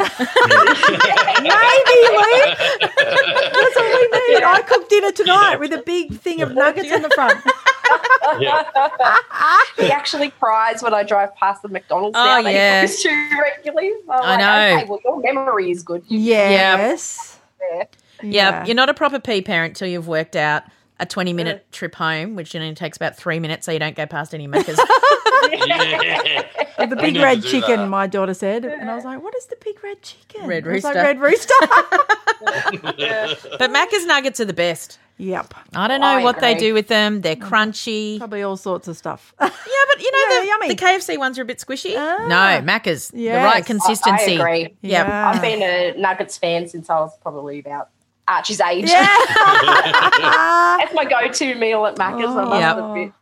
Maybe, Luke. That's all we need. I cooked dinner tonight with a big thing of nuggets in the front. Yeah. He actually cries when I drive past the McDonald's Oh, now that yeah. he goes to regularly. So I'm I like, know. okay, well, your memory is good. Yes. Yeah. Yeah, you're not a proper pea parent till you've worked out a twenty-minute trip home, which only takes about three minutes, so you don't go past any Macca's. Yeah. With the We big need red to do chicken, that. my daughter said. And I was like, what is the big red chicken? Red I was like, rooster. red rooster. But Macca's nuggets are the best. Yep. I don't know I what they agree. do with them. They're crunchy. Probably all sorts of stuff. Yeah, but you know, Yeah, the, yummy. the K F C ones are a bit squishy. Ah. No, Macca's. The Yes. right I- I consistency. I agree. Yeah. Yeah. I've been a Nuggets fan since I was probably about Archie's age. Yeah. That's my go-to meal at Macca's. I must Yep. admit.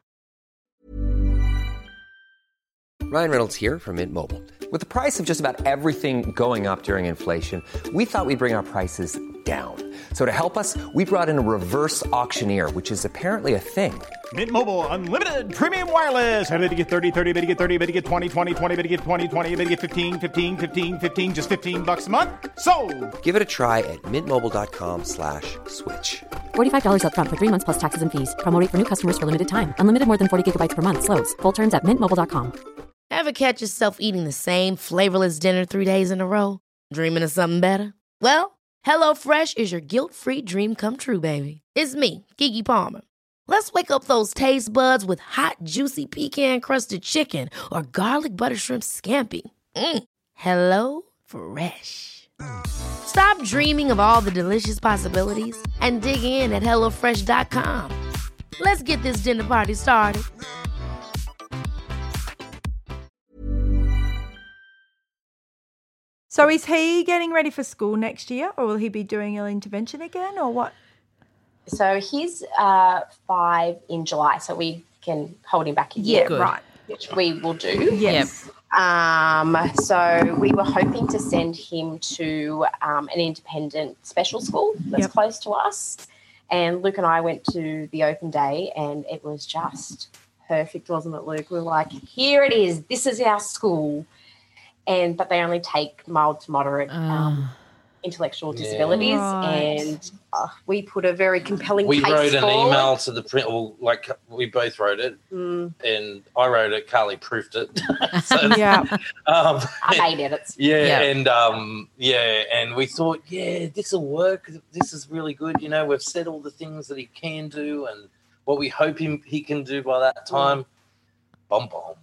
Ryan Reynolds here from Mint Mobile. With the price of just about everything going up during inflation, we thought we'd bring our prices down. So to help us, we brought in a reverse auctioneer, which is apparently a thing. Mint Mobile Unlimited Premium Wireless. How to get thirty, thirty, how to get thirty, how to get twenty, twenty, twenty, how to get twenty, twenty, how to get fifteen, fifteen, fifteen, fifteen, just fifteen bucks a month? Sold! Give it a try at mintmobile.com slash switch. forty-five dollars up front for three months plus taxes and fees. Promo rate for new customers for limited time. Unlimited more than forty gigabytes per month. Slows full terms at mint mobile dot com. Ever catch yourself eating the same flavorless dinner three days in a row? Dreaming of something better? Well, HelloFresh is your guilt-free dream come true, baby. It's me, Keke Palmer. Let's wake up those taste buds with hot, juicy pecan-crusted chicken or garlic butter shrimp scampi. Mm. Hello Fresh. Stop dreaming of all the delicious possibilities and dig in at hello fresh dot com. Let's get this dinner party started. So is he getting ready for school next year, or will he be doing early intervention again, or what? So he's uh, five in July, so we can hold him back a year. Good. Right. Which we will do. Yes. Um, so we were hoping to send him to um, an independent special school that's Yep. close to us. And Luke and I went to the open day, and it was just perfect, wasn't it, Luke? We were like, here it is. This is our school. And but they only take mild to moderate um, intellectual disabilities, Right. and uh, we put a very compelling We case wrote an forward. email to the print, well, like we both wrote it, Mm, and I wrote it. Carly proofed it. so, Yeah. um, I made edits. yeah, Yeah. and um, yeah, and we thought, yeah, this will work. This is really good. You know, we've said all the things that he can do and what we hope him he can do by that time. Bom bom.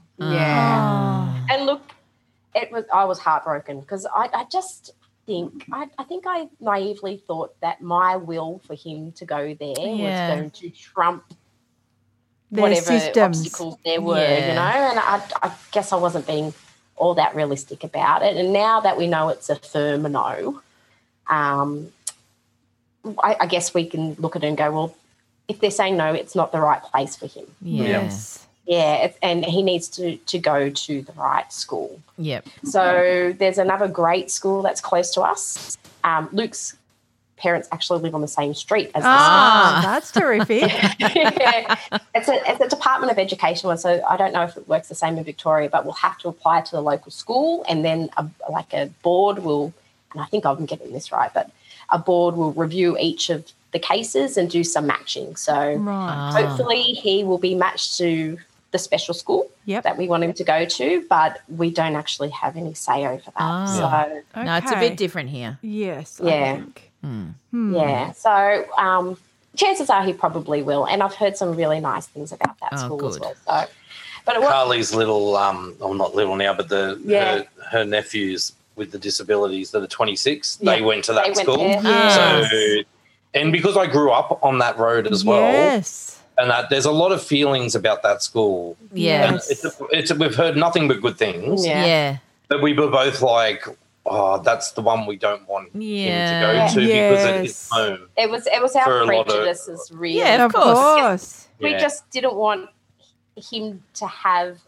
Yeah. Oh. And look, it was I was heartbroken because I, I just think I, I think I naively thought that my will for him to go there Yeah. was going to trump Their whatever systems. obstacles there were, Yeah. you know. And I, I guess I wasn't being all that realistic about it. And now that we know it's a firm no, um, I, I guess we can look at it and go, well, if they're saying no, it's not the right place for him. Yeah. Yes. Yeah, it's, and he needs to, to go to the right school. Yep. So there's another great school that's close to us. Um, Luke's parents actually live on the same street as Ah, Ah. that's terrific. us. Yeah. It's a it's a Department of Education one, so I don't know if it works the same in Victoria, but we'll have to apply to the local school, and then a, like a board will, and I think I'm getting this right, but a board will review each of the cases and do some matching. So Right. hopefully he will be matched to the special school Yep. that we want him to go to, but we don't actually have any say over that. Ah. So, No, it's a Okay. bit different here. Yes. Yeah. I think. Hmm. yeah. So um, chances are he probably will. And I've heard some really nice things about that Oh, school as good. well. So, but it was, Carly's little, um, well, not little now, but the Yeah. her, her nephews with the disabilities that are twenty-six, Yeah, they went to that they went school. there. Ah. So, and because I grew up on that road as well, Yes. and that there's a lot of feelings about that school. Yeah. And Yes. it's, a, it's a, we've heard nothing but good things. Yeah. Yeah. But we were both like, oh, that's the one we don't want Yeah. him to go to because it is Yes. home. it was it was For a our lot of- prejudices, really. Yeah, Of Of course. course. We Yeah. just didn't want him to have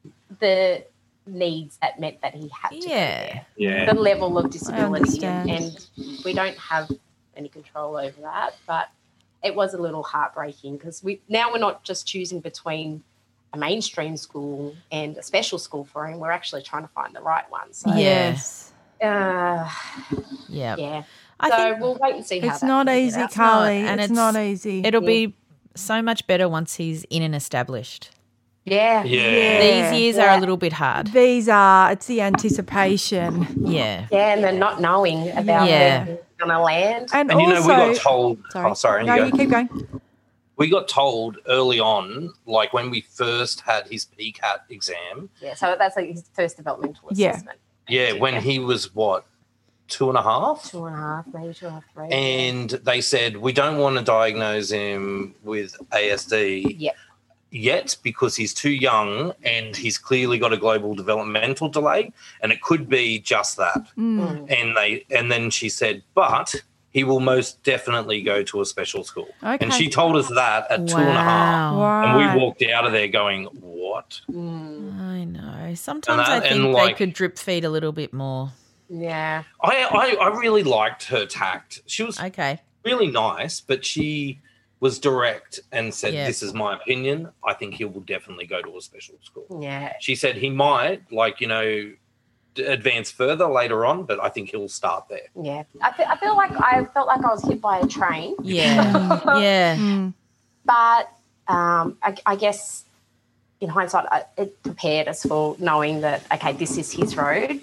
the needs that meant that he had to go Yeah. there. Yeah. The level of disability, and, understand. and we don't have any control over that. But it was a little heartbreaking because we now we're not just choosing between a mainstream school and a special school for him. We're actually trying to find the right one. So Yes. uh, Yeah. yeah. I so think we'll wait and see how It's that not plays easy, out. Carly. and it's, it's- not easy. it'll be so much better once he's in and established. Yeah. Yeah. Yeah. These years are Yeah. a little bit hard. These are, it's the anticipation. Yeah. Yeah, and then not knowing about Yeah. where it's going to land. And, And you know, also, we got told. sorry. Oh, sorry. No, you you go. keep going. We got told early on, like when we first had his P CAT exam. Yeah, so that's like his first developmental Yeah. assessment. Yeah, when he was what, two and a half? Two and a half, maybe two and a half, three. And they said, we don't want to diagnose him with A S D Yep. yet because he's too young and he's clearly got a global developmental delay, and it could be just that. Mm. And they and then she said, but he will most definitely go to a special school. Okay. And she told us that at two and a half. Wow. Right. And we walked out of there going, what? Mm, I know. Sometimes that- I think and, they like- could drip feed a little bit more. yeah. I, I, I really liked her tact. She was Okay. really nice, but she was direct and said, Yeah. this is my opinion. I think he will definitely go to a special school. Yeah. She said he might, like, you know, d- advance further later on, but I think he'll start there. Yeah. I feel, I feel like I felt like I was hit by a train, Yeah. yeah. Mm. but um, I, I guess in hindsight, I, it prepared us for knowing that, okay, this is his road.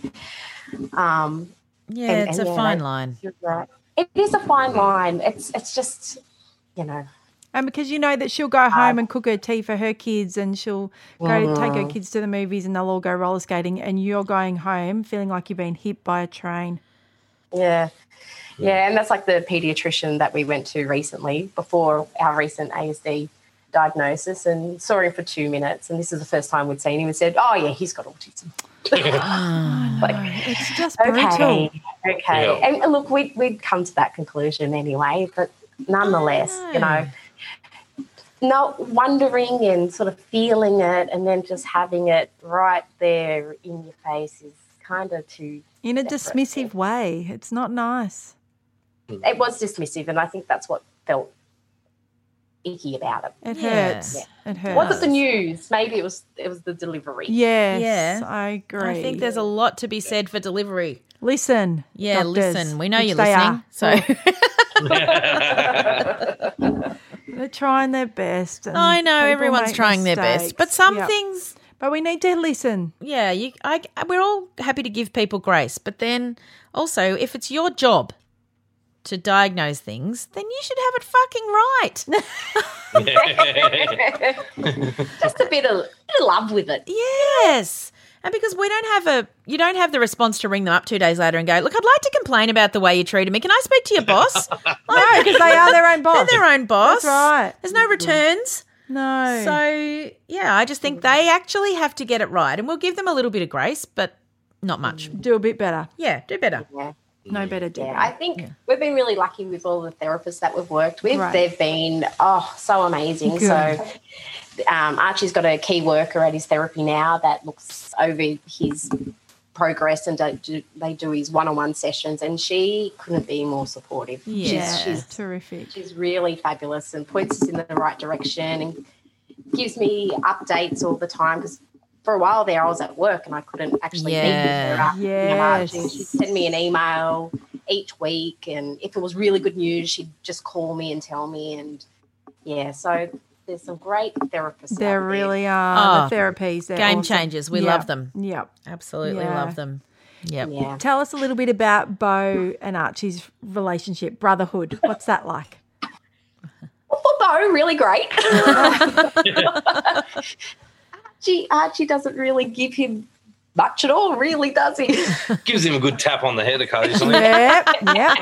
Um, Yeah, And- it's and a yeah, fine like- line. you're right. It is a fine line. It's it's just, you know, And because you know that she'll go home and cook her tea for her kids and she'll go to take her kids to the movies and they'll all go roller skating and you're going home feeling like you've been hit by a train. yeah. Yeah, and that's like the paediatrician that we went to recently before our recent A S D diagnosis, and saw him for two minutes. And this is the first time we'd seen him, and said, oh, yeah, he's got autism. Like, It's just brutal. okay, okay. Yeah. And look, we'd, we'd come to that conclusion anyway, but nonetheless, you know, not wondering and sort of feeling it and then just having it right there in your face is kind of too, In a separate. dismissive way. It's not nice. it was dismissive, and I think that's what felt icky about it. It Yeah. hurts. It hurts. Was it the news? Maybe it was it was the delivery. Yes, Yeah. I agree. I think there's a lot to be said for delivery. Listen. Yeah, doctors, listen. We know which you're they listening. are. So They're trying their best. and I know people everyone's make trying their best, mistakes. but some Yep. things, But we need to listen. yeah, you, I, we're all happy to give people grace, but then also, if it's your job to diagnose things, then you should have it fucking right. Just a bit of, bit of love with it. Yes. And because we don't have a, you don't have the response to ring them up two days later and go, look, I'd like to complain about the way you treated me. Can I speak to your boss? No, because they are their own boss. They're their own boss. That's right. There's no returns. No. So, yeah, I just think they actually have to get it right. And we'll give them a little bit of grace, but not much. do a bit better. Yeah, do better. Yeah. No better do. Yeah, I think we've been really lucky with all the therapists that we've worked with. Right. They've been, oh, so amazing. Good. So um, Archie's got a key worker at his therapy now that looks over his progress, and do, do, they do his one-on-one sessions, and she couldn't be more supportive. Yeah. She's, she's, Terrific. she's really fabulous and points us in the right direction and gives me updates all the time, because for a while there I was at work and I couldn't actually meet with her Yeah. after the Yes. March, and she'd send me an email each week, and if it was really good news she'd just call me and tell me. And yeah, so there's some great therapists There out there. really are. Oh, the therapies. They're game awesome. changers. We Yep. love them. Yep. Absolutely Yeah. love them. Yep. Yeah. Tell us a little bit about Bo and Archie's relationship, brotherhood. What's that like? Well, for Bo, really great. Archie, Archie doesn't really give him much at all, really, does he? Gives him a good tap on the head occasionally. Yep. Yep.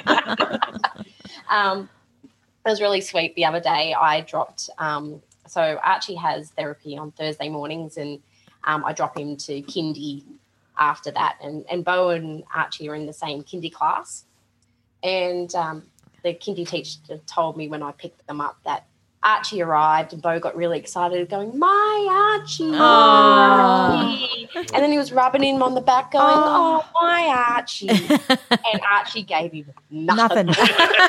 Um, it was really sweet. The other day I dropped, um, so Archie has therapy on Thursday mornings, and um, I drop him to kindy after that. And, and Bo and Archie are in the same kindy class. And um, the kindy teacher told me when I picked them up that Archie arrived, and Bo got really excited, going, my Archie, my Archie. And then he was rubbing him on the back, going, oh, my Archie. And Archie gave him nothing. Nothing.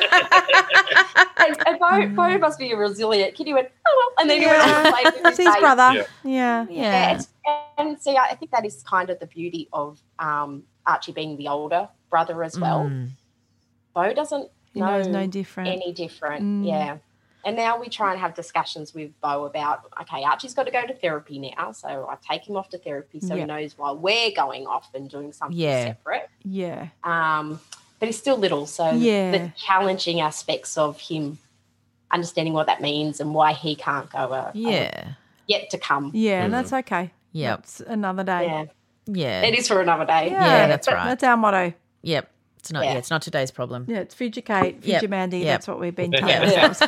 and and Bo, Bo must be a resilient kid. He went, oh, well. And then he went on to play with That's his his mate. brother. Yeah. Yeah. Yeah. Yeah. it's- And see, I think that is kind of the beauty of um, Archie being the older brother as well. Mm. Bo doesn't He know knows no different. any different. Mm. Yeah. And now we try and have discussions with Bo about, okay, Archie's got to go to therapy now. So I take him off to therapy so Yeah. he knows why we're going off and doing something Yeah. separate. Yeah. Um, but he's still little. So Yeah. the challenging aspects of him understanding what that means and why he can't go are, are Yeah. yet to come. Yeah, and that's okay. Yep. That's another day. Yeah. Yeah. It is for another day. Yeah, that's but right. That's our motto. Yep. It's not. Yeah. Yeah. It's not today's problem. Yeah, it's future Kate, future Yep, Mandy. yep. That's what we've been telling Yeah. ourselves.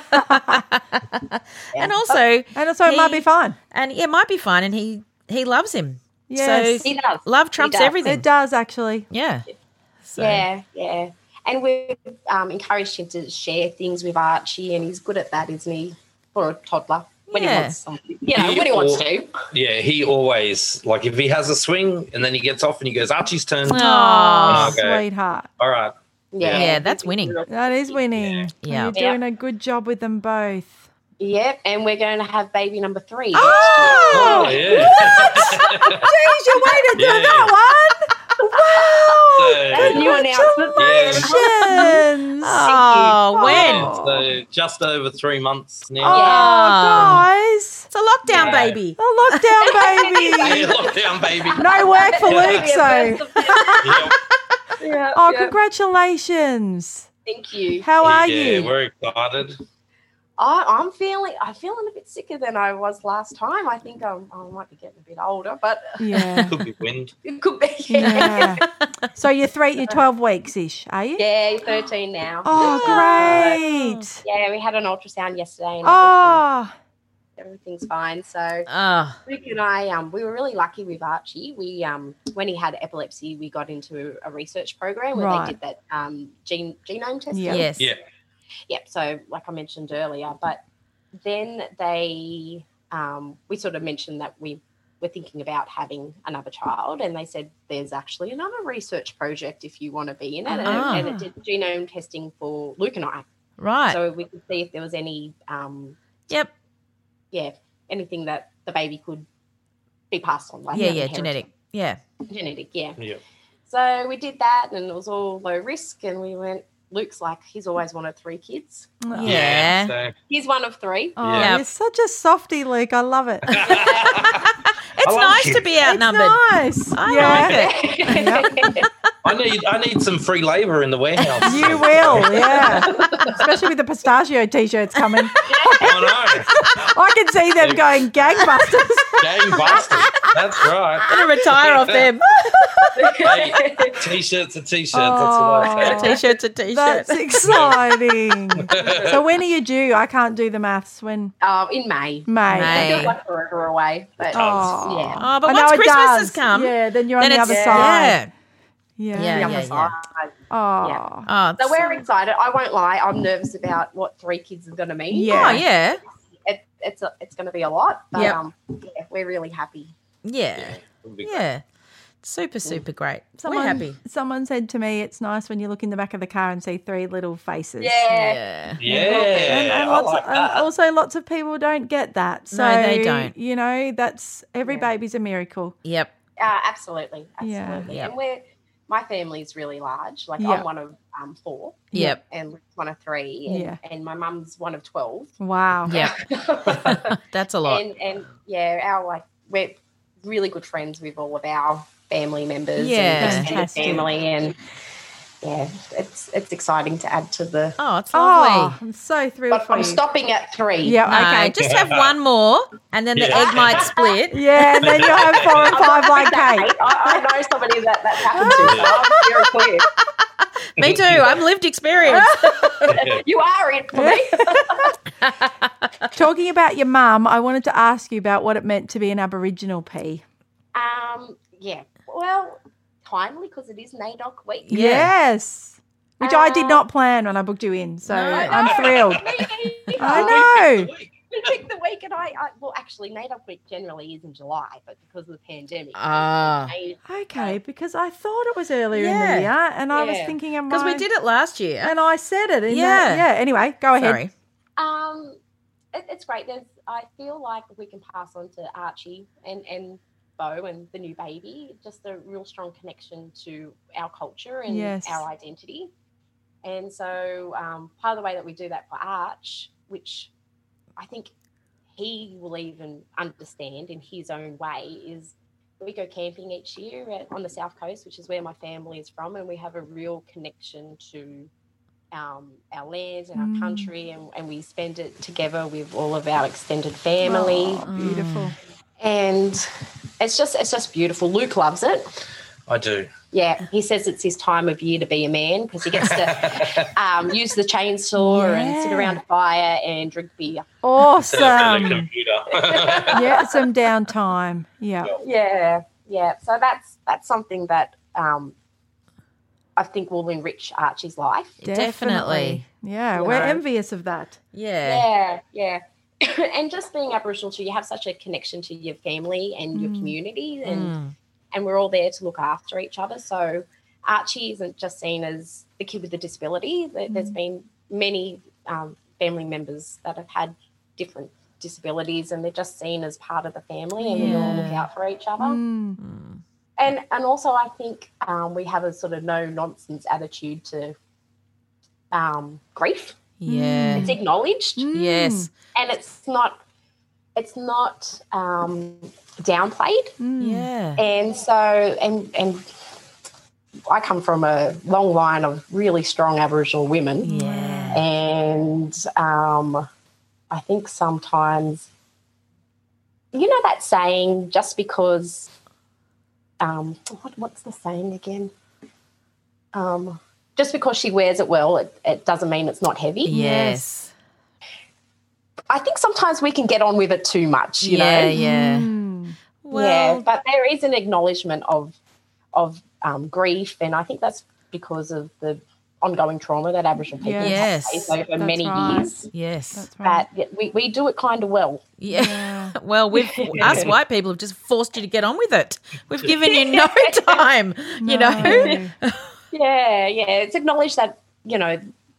And also, And so it might he- be fine. and it might be fine. And he he loves him. Yes. So He does. love He trumps does. everything. It does actually. Yeah. So, Yeah, yeah. And we've um, encouraged him to share things with Archie, and he's good at that, isn't he, for a toddler? When Yeah. he wants something. You know, when he wants to. Yeah, he always, like, if he has a swing and then he gets off and he goes, Archie's turn. Oh, Okay. sweetheart. All right. Yeah. Yeah, that's winning. That is winning. Yeah. And Yeah. You're doing a good job with them both. Yep, and we're going to have baby number three. Oh, Oh, yeah. geez, you waited Yeah. to that one. Wow. That's a new announcement. Congratulations. Oh, when? Oh. So just over three months now. Oh, guys. It's a lockdown, Yeah. baby. A lockdown baby. Yeah, lockdown, baby. No work for Luke, so. Yeah, Yeah, Oh, yeah. congratulations. Thank you. How are yeah, you? we're excited. I, I'm feeling I'm feeling a bit sicker than I was last time. I think I'm, I might be getting a bit older, but Yeah. Could be wind. it could be. Yeah, Yeah. So you're three, you're twelve weeks ish, are you? yeah thirteen now. Oh, great. Yeah, we had an ultrasound yesterday, and Oh, everything, everything's fine. So Oh, Luke and I, um, we were really lucky with Archie. We, um, when he had epilepsy, we got into a research program where Right. they did that um, gene genome testing. Yeah. yes. Yeah. Yep. So, like I mentioned earlier, but then they, um, we sort of mentioned that we were thinking about having another child, and they said there's actually another research project if you want to be in it, and, Ah. it, and it did genome testing for Luke and I, Right. so we could see if there was any um, Yep. yeah, anything that the baby could be passed on. Like Yeah, an yeah, inheritance. genetic. Yeah. Genetic, yeah. Yeah. So we did that, and it was all low risk, and we went, Luke's like, he's always wanted three kids. Yeah. So, He's one of three. Oh, Yeah. you're such a softie, Luke. I love it. It's love nice kids. to be outnumbered. It's nice. I yeah. like it. I need I need some free labour in the warehouse. You will, yeah. Especially with the pistachio T-shirts coming. I I can see them going gangbusters. know. Gangbusters. That's right. Gonna retire off them. Hey, t-shirts are t-shirts. That's what I say. T-shirts are T-shirts. That's exciting. So when are you due? I can't do the maths. When? Um, in May. May. May. It feels like forever away, but Oh. yeah. Oh, but I know once it Christmas does. has come, Yeah, then you're then on the it's other side. Yeah. Yeah. Yeah, The other yeah, side. Oh. Yeah. Oh, So it's we're excited. I won't lie. I'm nervous about what three kids are going to mean. Yeah. Oh, yeah. It, it's a, it's going to be a lot, but Yep. um, yeah, we're really happy. Yeah. It'll be great. Yeah. Super, super great. Someone, We're happy. Someone said to me, it's nice when you look in the back of the car and see three little faces. Yeah. Yeah, And, and, I lots like of, and that. also lots of people don't get that. So, No, they don't. You know, that's every baby's a miracle. Yep. Uh, absolutely, Yeah. absolutely. Yep. And we're my family's really large. Like Yeah. I'm one of um, four, Yep. and Luke's one of three, and, Yeah. and my mum's one of twelve. Wow. Yep. That's a lot. And and yeah, our like we're really good friends with all of our family members. Yeah. and extended Fantastic. family, and yeah, it's it's exciting to add to the. Oh, it's lovely. Oh, I'm so thrilled But for I'm you. stopping at three. Yeah, No, okay. just have one more, and then the Yeah. egg might split. Yeah, and then you'll have four and five like Eight. Kate. I, I know somebody that that's happened to. So I'm very clear. Me too. I'm lived experience. You are it for me. Talking about your mum, I wanted to ask you about what it meant to be an Aboriginal P. Um, yeah. Well, timely because it is NAIDOC week. Yes. Which I did Uh, not plan when I booked you in, so No. I'm thrilled. I I know. We picked the week, and I, I well, actually, NAIDOC week generally is in July, but because of the pandemic, Ah. I- Okay, because I thought it was earlier in Yeah. the year, and I was Yeah. thinking, am Because I- we did it last year. and I said it. In Yeah. the, yeah. Anyway, go ahead. Sorry. um, it, it's great. There's, I feel like we can pass on to Archie and and Bo and the new baby just a real strong connection to our culture and Yes. our identity. And so um, part of the way that we do that for Arch, which I think he will even understand in his own way, is we go camping each year at, on the South Coast, which is where my family is from, and we have a real connection to um, our lands and our Mm. country, and, and we spend it together with all of our extended family. Oh, beautiful. And it's just it's just beautiful. Luke loves it. I do. Yeah, he says it's his time of year to be a man because he gets to um, use the chainsaw and sit Yeah. around a fire and drink beer. Instead of the Awesome. computer. Yeah, some downtime. Yeah. Yeah, yeah. So that's that's something that um, I think will enrich Archie's life. Definitely. Yeah, You we're know. envious of that. Yeah. Yeah, yeah. And just being Aboriginal too, you have such a connection to your family and your community, and Mm. and we're all there to look after each other. So Archie isn't just seen as the kid with the disability. There- There's been many um, family members that have had different disabilities, and they're just seen as part of the family, and we all look Yeah. out for each other. Mm. And and also I think um, we have a sort of no nonsense attitude to um, grief. Yeah. It's acknowledged, Yes. and it's not it's not um, downplayed. Yeah. And so and and I come from a long line of really strong Aboriginal women, Yeah. and um, I think sometimes, you know, that saying, just because, um, what, what's the saying again? Um, just because she wears it well, it, it doesn't mean it's not heavy. Yes. I think sometimes we can get on with it too much, you yeah, know. yeah. Mm. Well, yeah, but there is an acknowledgement of of um, grief, and I think that's because of the ongoing trauma that Aboriginal people Yes. have faced over That's many right. years. yes. That's right. That we, we do it kind of well. Yeah. Yeah. Well, we've us white people have just forced you to get on with it. We've given you no time, you know. No. Yeah, yeah. It's acknowledged that, you know,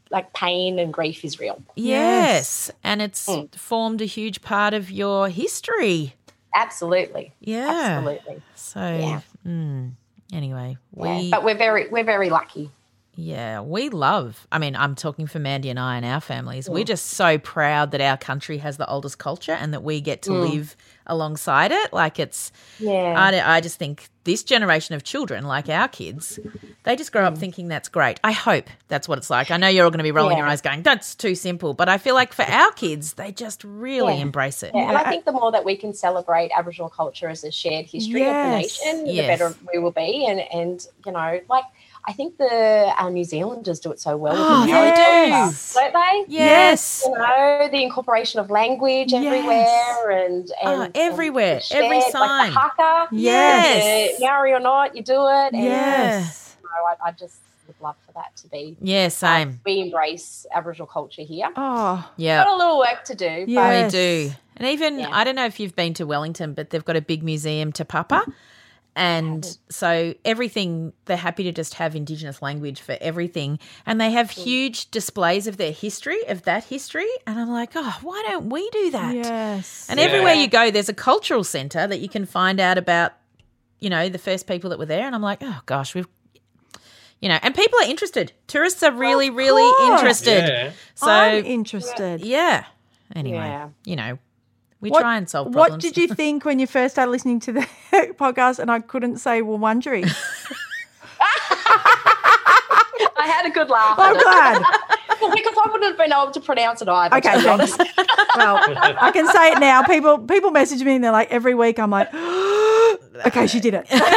like pain and grief is real. Yes. And it's Mm. formed a huge part of your history. Absolutely. Yeah. Absolutely. So, Yeah. mm, anyway, we, Yeah. But we're very we're very lucky. yeah, we love, I mean, I'm talking for Mandy and I and our families. We're just so proud that our country has the oldest culture and that we get to Mm. live alongside it. Like it's, Yeah. I, I just think this generation of children, like our kids, they just grow up thinking that's great. I hope that's what it's like. I know you're all going to be rolling Yeah. your eyes going, that's too simple. But I feel like for our kids, they just really Yeah. embrace it. Yeah, and I think the more that we can celebrate Aboriginal culture as a shared history of the Yes. nation, Yes. the better we will be. And, and you know, like, I think the our New Zealanders do it so well. Oh, with the they narrative do. stuff, don't they? Yes. You know, the incorporation of language Yes. everywhere and, and Oh, everywhere, and shared, every like sign. the haka. Yes. The Maori or not, you do it. And, Yes. you know, I, I just would love for that to be. Yeah, same. Uh, we embrace Aboriginal culture here. Oh, Yeah. Got a little work to do. Yeah. But We Yes. do. And even, Yeah. I don't know if you've been to Wellington, but they've got a big museum to Papa. And so everything, they're happy to just have Indigenous language for everything. And they have huge displays of their history, of that history. And I'm like, oh, why don't we do that? yes. And everywhere you go, there's a cultural centre that you can find out about, you know, the first people that were there. And I'm like, oh, gosh, we've, you know, and people are interested. Tourists are really, really course. interested. Yeah. So, I'm interested. yeah. Anyway, Yeah. you know, we What- try and solve problems. What did you think when you first started listening to the podcast and I couldn't say Wurundjeri? I had a good laugh. I'm glad. Well, because I wouldn't have been able to pronounce it either. Okay, to be thanks. honest. Well, I can say it now. People people message me and they're like, every week I'm like, okay, she did it. But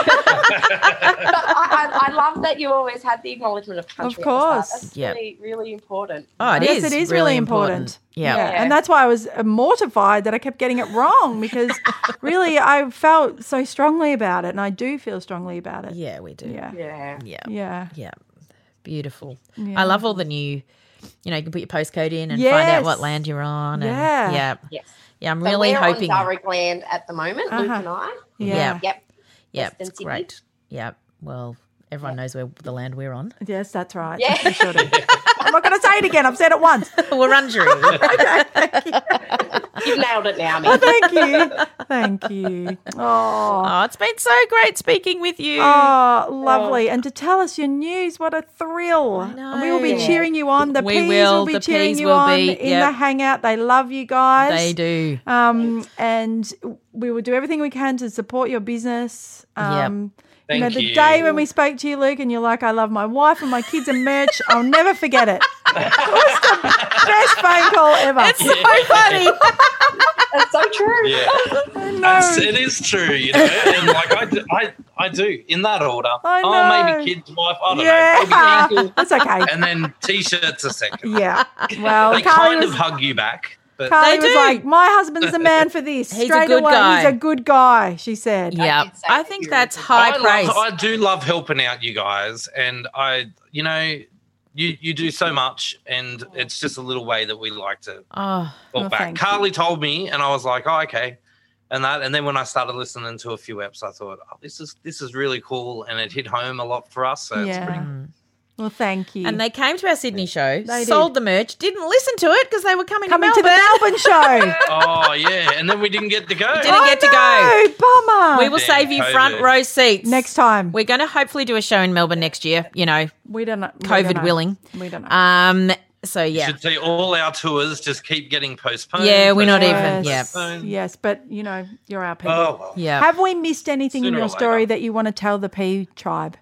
I, I, I love that you always had the acknowledgement of country. Of at the start. course. That's Yep. really, really important. Oh, it yes, is it is really important. Yeah. Yeah, and that's why I was uh, mortified that I kept getting it wrong because really I felt so strongly about it and I do feel strongly about it. Yeah, we do. Yeah. Yeah. Yeah. Yeah. Yeah. Beautiful. Yeah. I love all the new, you know, you can put your postcode in and find out Yes. what land you're on. And, Yeah. Yeah. Yes. Yeah, I'm So really we're hoping. on Darug land at the moment, Luke Uh-huh. and I. Yeah. Yeah. Yep. Yeah, Western it's Sydney. great. Yeah. Well, everyone knows where the land we're on. Yes, that's right. Yeah. You sure do. I'm not going to say it again. I've said it once. Wurundjeri. You've nailed it now, man. Thank you. Thank you. Oh. Oh, it's been so great speaking with you. Oh, lovely. And to tell us your news, what a thrill. And we will be know. cheering you on. The We Peas will. will be The cheering Peas you will on be. in Yep. the hangout. They love you guys. They do. Um, and we will do everything we can to support your business. Um, you know, Thank the you. day when we spoke to you, Luke, and you're like, I love my wife and my kids and merch, I'll never forget it. It was the best phone call ever. It's so funny. That's so true. Yeah. No. It's, it is true, you know, and like I, do, I, I do in that order. I Oh, know. maybe kids, wife, I don't Yeah. know, maybe ankle, That's okay. and then t-shirts a second. Yeah. Well, They Carly kind was, of hug you back, but Carly They was do. like, my husband's the man for this. He's a Straight good away, guy. he's a good guy, she said. Yeah. did say I that think you that's were- high I, praise. love, I do love helping out you guys, and I, you know, you you do so much, and it's just a little way that we like to Oh, talk Well, back. thank you. Carly told me, and I was like, oh, okay. And that, and then when I started listening to a few eps, I thought, oh, this is this is really cool, and it hit home a lot for us. So it's Yeah. pretty Well, thank you. and they came to our Sydney show, They sold did. the merch, didn't listen to it because they were coming, Coming to to Melbourne. the Melbourne show. Oh yeah, and then we didn't get to go. Didn't get to go. No, bummer. We will Damn save you COVID. front row seats Next time. We're going to hopefully do a show in Melbourne next year. You know, We don't know. we COVID don't know. willing. We don't know. Um. So You yeah, should see all our tours just keep getting postponed. Yeah, we're not postponed, even- yeah. postponed. Yes, but, you know, you're our people. Oh well. yeah. Have we missed anything in Sooner your or story later. that you want to tell the P tribe?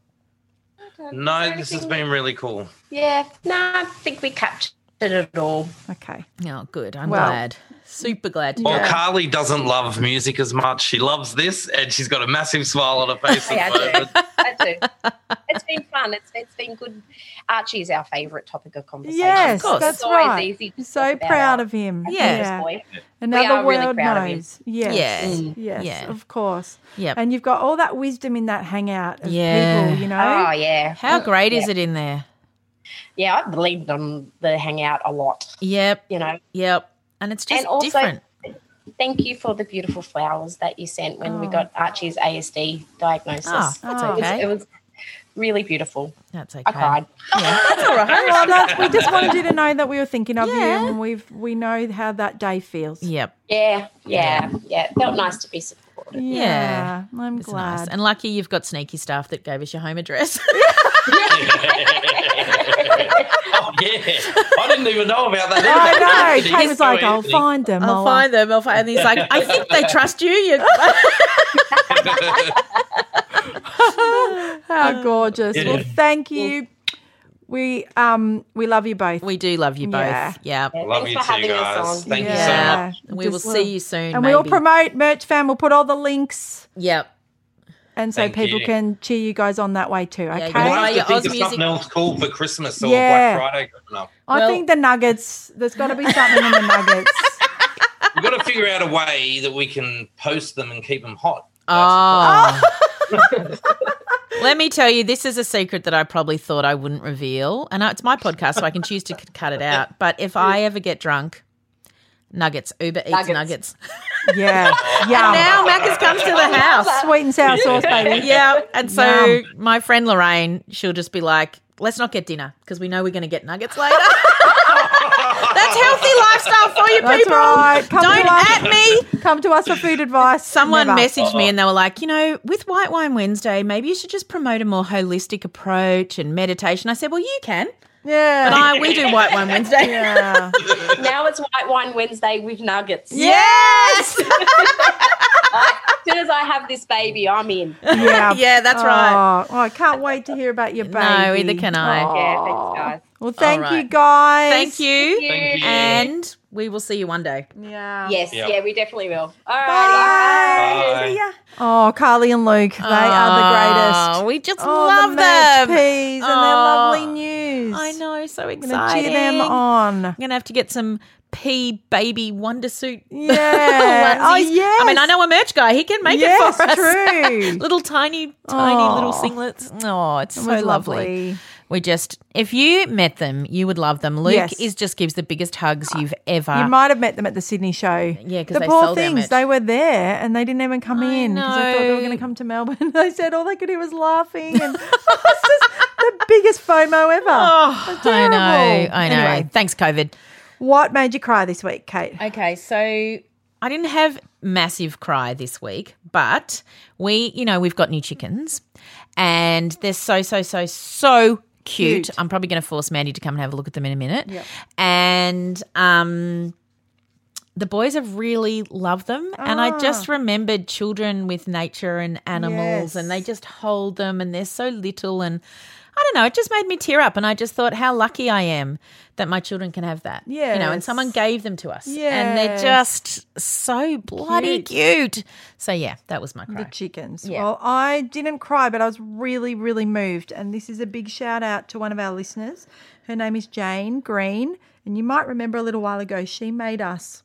No, this has been really cool. Yeah. No, I think we captured it all. Okay. Oh, good. I'm Well- glad. Super glad to Well, hear. Carly doesn't love music as much. She loves this, and she's got a massive smile on her face Yeah, at the I moment. do. I do. It's been fun. It's it's been good. Archie is our favourite topic of conversation. Yes, course. that's It's always right. easy to So talk about proud our- of him. our Yeah. youngest boy. And We now the are really world proud of him. knows. Yes. Yeah. Mm. Yes, Yeah. of course. Yep. And you've got all that wisdom in that hangout of Yeah. people, you know? Oh yeah. How great is Yeah. it in there? Yeah, I believed on the hangout a lot. Yep. You know, Yep. And it's just and also different. thank you for the beautiful flowers that you sent when we Oh. got Archie's A S D diagnosis. Oh, that's Oh. It was, okay. it was really beautiful. That's okay. I cried. That's all right. Well, that's, we just wanted you to know that we were thinking of Yeah. you, and we've we know how that day feels. Yep. Yeah, yeah, yeah. It felt nice to be supported. Yeah, I'm It's glad. nice. And lucky you've got sneaky staff that gave us your home address. Oh, yeah. I didn't even know about that. I know. Did Kate you was know like, "I'll anything? find them. I'll find them. I'll find. And he's like, I think they trust you. You. How gorgeous! Yeah. Well, thank you. We um we love you both. We do love you both. Yeah. Yeah. I love Thanks you for having too, us guys. on. Thank Yeah. you so much. And we will Just see you soon. and we'll maybe. promote Merch Fam. We'll put all the links, Yep. and so Thank people you. can cheer you guys on that way too. Okay. you We'll Buy have your to think Oz of music. something else cool for Christmas or Yeah. Black Friday coming up. I Well- think the nuggets. There's got to be something in the nuggets. We've got to figure out a way that we can post them and keep them hot. Oh. Let me tell you, this is a secret that I probably thought I wouldn't reveal. And it's my podcast, so I can choose to c- cut it out. But if I ever get drunk, nuggets, Uber eats nuggets. Nuggets. Yeah. Yeah. Now Macca's comes to the house. Sweet and sour sauce, baby. Yeah. And so Yum. my friend Lorraine, she'll just be like, let's not get dinner because we know we're going to get nuggets later. That's healthy lifestyle for you That's people. right. Come Don't to us. at me. Come to us for food advice. Someone Never. messaged me and they were like, you know, with White Wine Wednesday, maybe you should just promote a more holistic approach and meditation. I said, well, you can. Yeah. But I, we do White Wine Wednesday. yeah. Now it's White Wine Wednesday with nuggets. Yes. As soon as I have this baby, I'm in. Yeah. Yeah, that's right. Oh, oh, I can't wait to hear about your baby. No, either can I. Oh. Yeah, thanks, guys. Well, thank All right. you, guys. Thank you. Thank you. And we will see you one day. Yeah. Yes, Yep. yeah, we definitely will. All Bye. righty. Bye. See ya. Oh, Carly and Luke, they are the greatest. Oh, we just Oh, love the them. Merch Peas and their Oh, lovely news. I know, so I'm exciting. going to cheer them on. I'm going to have to get some pea baby wonder suit. Yeah. Oh, onesies. yes. I mean, I know a merch guy. He can make Yes, it for us. true. Little tiny, tiny Oh. little singlets. Oh, it's It so was lovely. lovely. We just, if you met them, you would love them. Luke Yes. is just gives the biggest hugs you've ever. You might have met them at the Sydney show. Yeah, 'cause the they poor sold our things, merch. they were there and they didn't even come I in because I thought they were know. going to come to Melbourne. They said all they could hear was laughing, and it was just the biggest FOMO ever. Oh, It's I know, terrible. I know. Anyway, Thanks, COVID. what made you cry this week, Kate? Okay, so I didn't have massive cry this week, but we, you know, we've got new chickens and they're so, so, so, so cute. Cute. I'm probably going to force Mandy to come and have a look at them in a minute. Yep. And um, the boys have really loved them. And I just remembered children with nature and animals Yes. and they just hold them and they're so little and I don't know, it just made me tear up and I just thought how lucky I am that my children can have that. You know, and Yes. someone gave them to us. And they're Yes. just so bloody cute. So yeah, that was my The cry. chickens. Yeah. Well, I didn't cry, but I was really, really moved. And this is a big shout out to one of our listeners. Her name is Jane Green. And you might remember a little while ago, she made us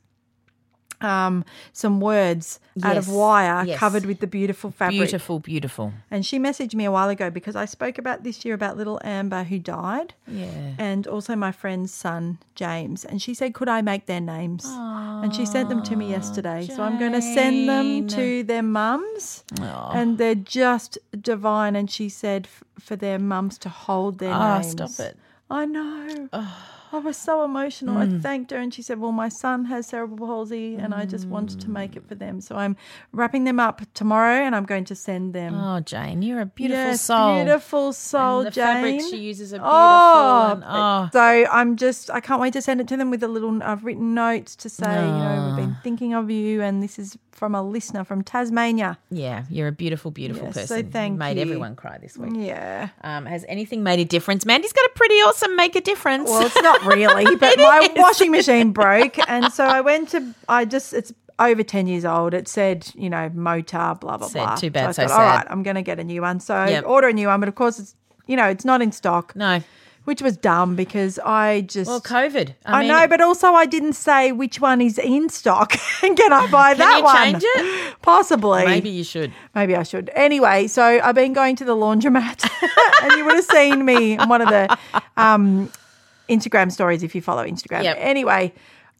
um, some words out of Yes. wire Yes. covered with the beautiful fabric. Beautiful, beautiful. And she messaged me a while ago because I spoke about this year about little Amber who died. Yeah. And also my friend's son, James. And she said, could I make their names? And she sent them to me yesterday. So I'm going to send them to their mums. And they're just divine. And she said f- for their mums to hold their Oh, names. stop it. I know. I was so emotional. I thanked her and she said, well, my son has cerebral palsy and I just wanted to make it for them. So I'm wrapping them up tomorrow and I'm going to send them. Oh, Jane, you're a beautiful Yes, soul. beautiful soul, And the Jane. fabrics she uses are beautiful. Oh, and, oh. so I'm just, I can't wait to send it to them with a little, I've written notes to say, you know, we've been thinking of you and this is from a listener from Tasmania. Yeah, you're a beautiful, beautiful Yes, so person. thank you made you. everyone cry this week. Yeah. Um, has anything made a difference? Mandy's got a pretty awesome make a difference. Well, it's not really, but my washing machine broke. And so I went to, I just, it's over ten years old. It said, you know, motor, blah, blah, Said, blah. too bad, I so thought, all sad. right, I'm going to get a new one. So I Yep. order a new one, but of course it's, you know, it's not in stock. no. Which was dumb because I just. Well, COVID. I, I, mean, know, but also I didn't say which one is in stock. Can I buy that you one? change it? Possibly. maybe you should. Maybe I should. Anyway, so I've been going to the laundromat and you would have seen me on one of the um, Instagram stories if you follow Instagram. Yep. Anyway,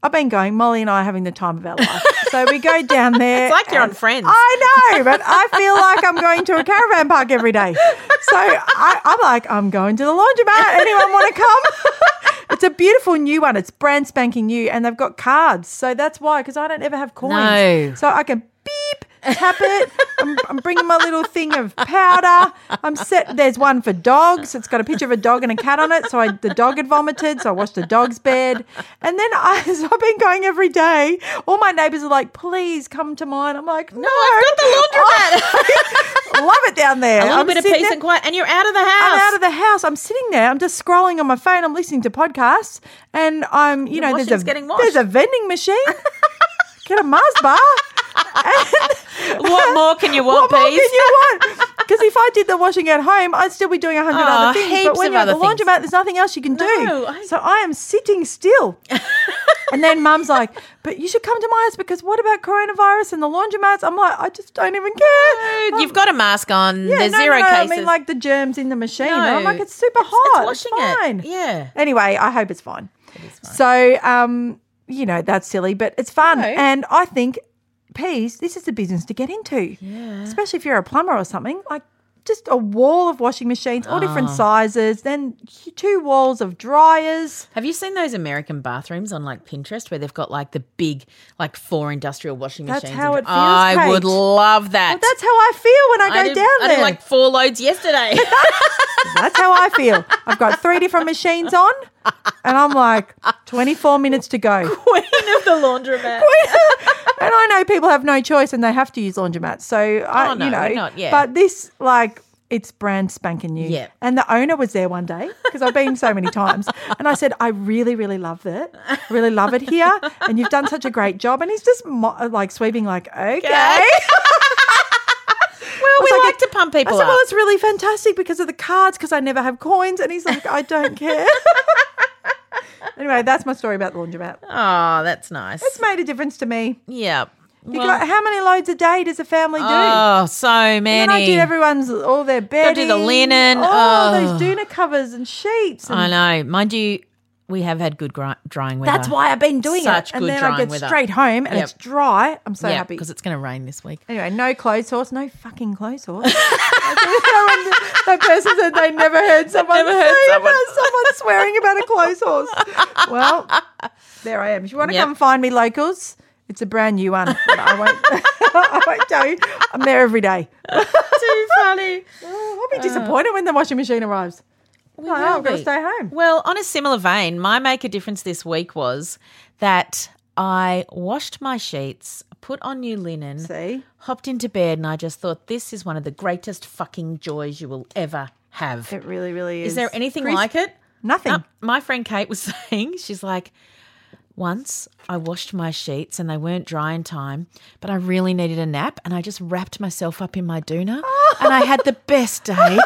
I've been going, Molly and I are having the time of our life. So we go down there. It's like you're on and Friends. I know, but I feel like I'm going to a caravan park every day. So I, I'm like, I'm going to the laundromat. Anyone want to come? It's a beautiful new one. It's brand spanking new, and they've got cards. So that's why, because I don't ever have coins. No. So I can beep, tap it. I'm, I'm bringing my little thing of powder. I'm set. There's one for dogs. It's got a picture of a dog and a cat on it. So I, the dog had vomited, so I washed the dog's bed. And then I, so I've been going every day. All my neighbours are like, please come to mine. I'm like, no, No, I've got the laundromat. I love it down there. A little I'm bit of sitting peace there- and quiet, and you're out of the house. I'm out of the house. I'm sitting there. I'm just scrolling on my phone. I'm listening to podcasts, and I'm, you The know, there's washing's a getting washed. there's a vending machine. Get a Mars bar. And What more can you what want, more please? can you want? Because if I did the washing at home, I'd still be doing a hundred Oh, other things. heaps But when of you're at the other things. laundromat, there's nothing else you can do. No, I- So I am sitting still. And then Mum's like, "But you should come to my house because what about coronavirus and the laundromats?" I'm like, "I just don't even care." You've got a mask on. Yeah, There's no, zero no, no, cases. I mean, like the germs in the machine. No. And I'm like, it's super It's- hot. it's It's, washing it. fine. Yeah. Anyway, I hope it's fine. It is fine. So, um, you know, that's silly, but it's fun. No. And I think, Peas, this is a business to get into. Yeah. Especially if you're a plumber or something. Like, just a wall of washing machines, all different Oh. sizes, then two walls of dryers. Have you seen those American bathrooms on like Pinterest where they've got like the big, like four industrial washing That's machines? how and- it feels, I Kate. would love that. Well, that's how I feel when I go did, down I there. did like four loads yesterday. That's how I feel. I've got three different machines on, and I'm like, twenty-four minutes to go. Queen of the laundromat. And I know people have no choice and they have to use laundromats. So, I, Oh, no, you know, we're not, yeah. but this, like, it's brand spanking new. Yeah. And the owner was there one day because I've been so many times. And I said, I really, really love it. I really love it here. And you've done such a great job. And he's just mo- like sweeping, like, okay. Okay. Well, was we like, like to pump people I said, up. well, it's really fantastic because of the cards because I never have coins. And he's like, I don't care. Anyway, that's my story about the laundromat. Oh, that's nice. It's made a difference to me. yeah. You Well, got, how many loads a day does a family do? oh, so And many. then I did everyone's all their bedding. do the linen. Oh, Oh. those doona covers and sheets. And I know. Mind you, we have had good gri- drying weather. that's why I've been doing Such it. And good then I drying get weather. straight home and Yep. it's dry. I'm so yeah, happy. because it's going to rain this week. Anyway, no clothes horse, no fucking clothes horse. That person said they never heard someone never heard say someone- about someone swearing about a clothes horse. Well, there I am. If you want to Yep. come find me, locals, it's a brand new one. But I won't. I won't tell you. I'm there every day. Too funny. I'll be disappointed when the washing machine arrives. We Oh, will I've got to be. stay home. Well, on a similar vein, my make a difference this week was that I washed my sheets, put on new linen, See? hopped into bed, and I just thought this is one of the greatest fucking joys you will ever have. It really, really is. Is there anything Crisp? like it? Nothing. No, my friend Kate was saying, she's like, once I washed my sheets and they weren't dry in time, but I really needed a nap and I just wrapped myself up in my doona and I had the best day.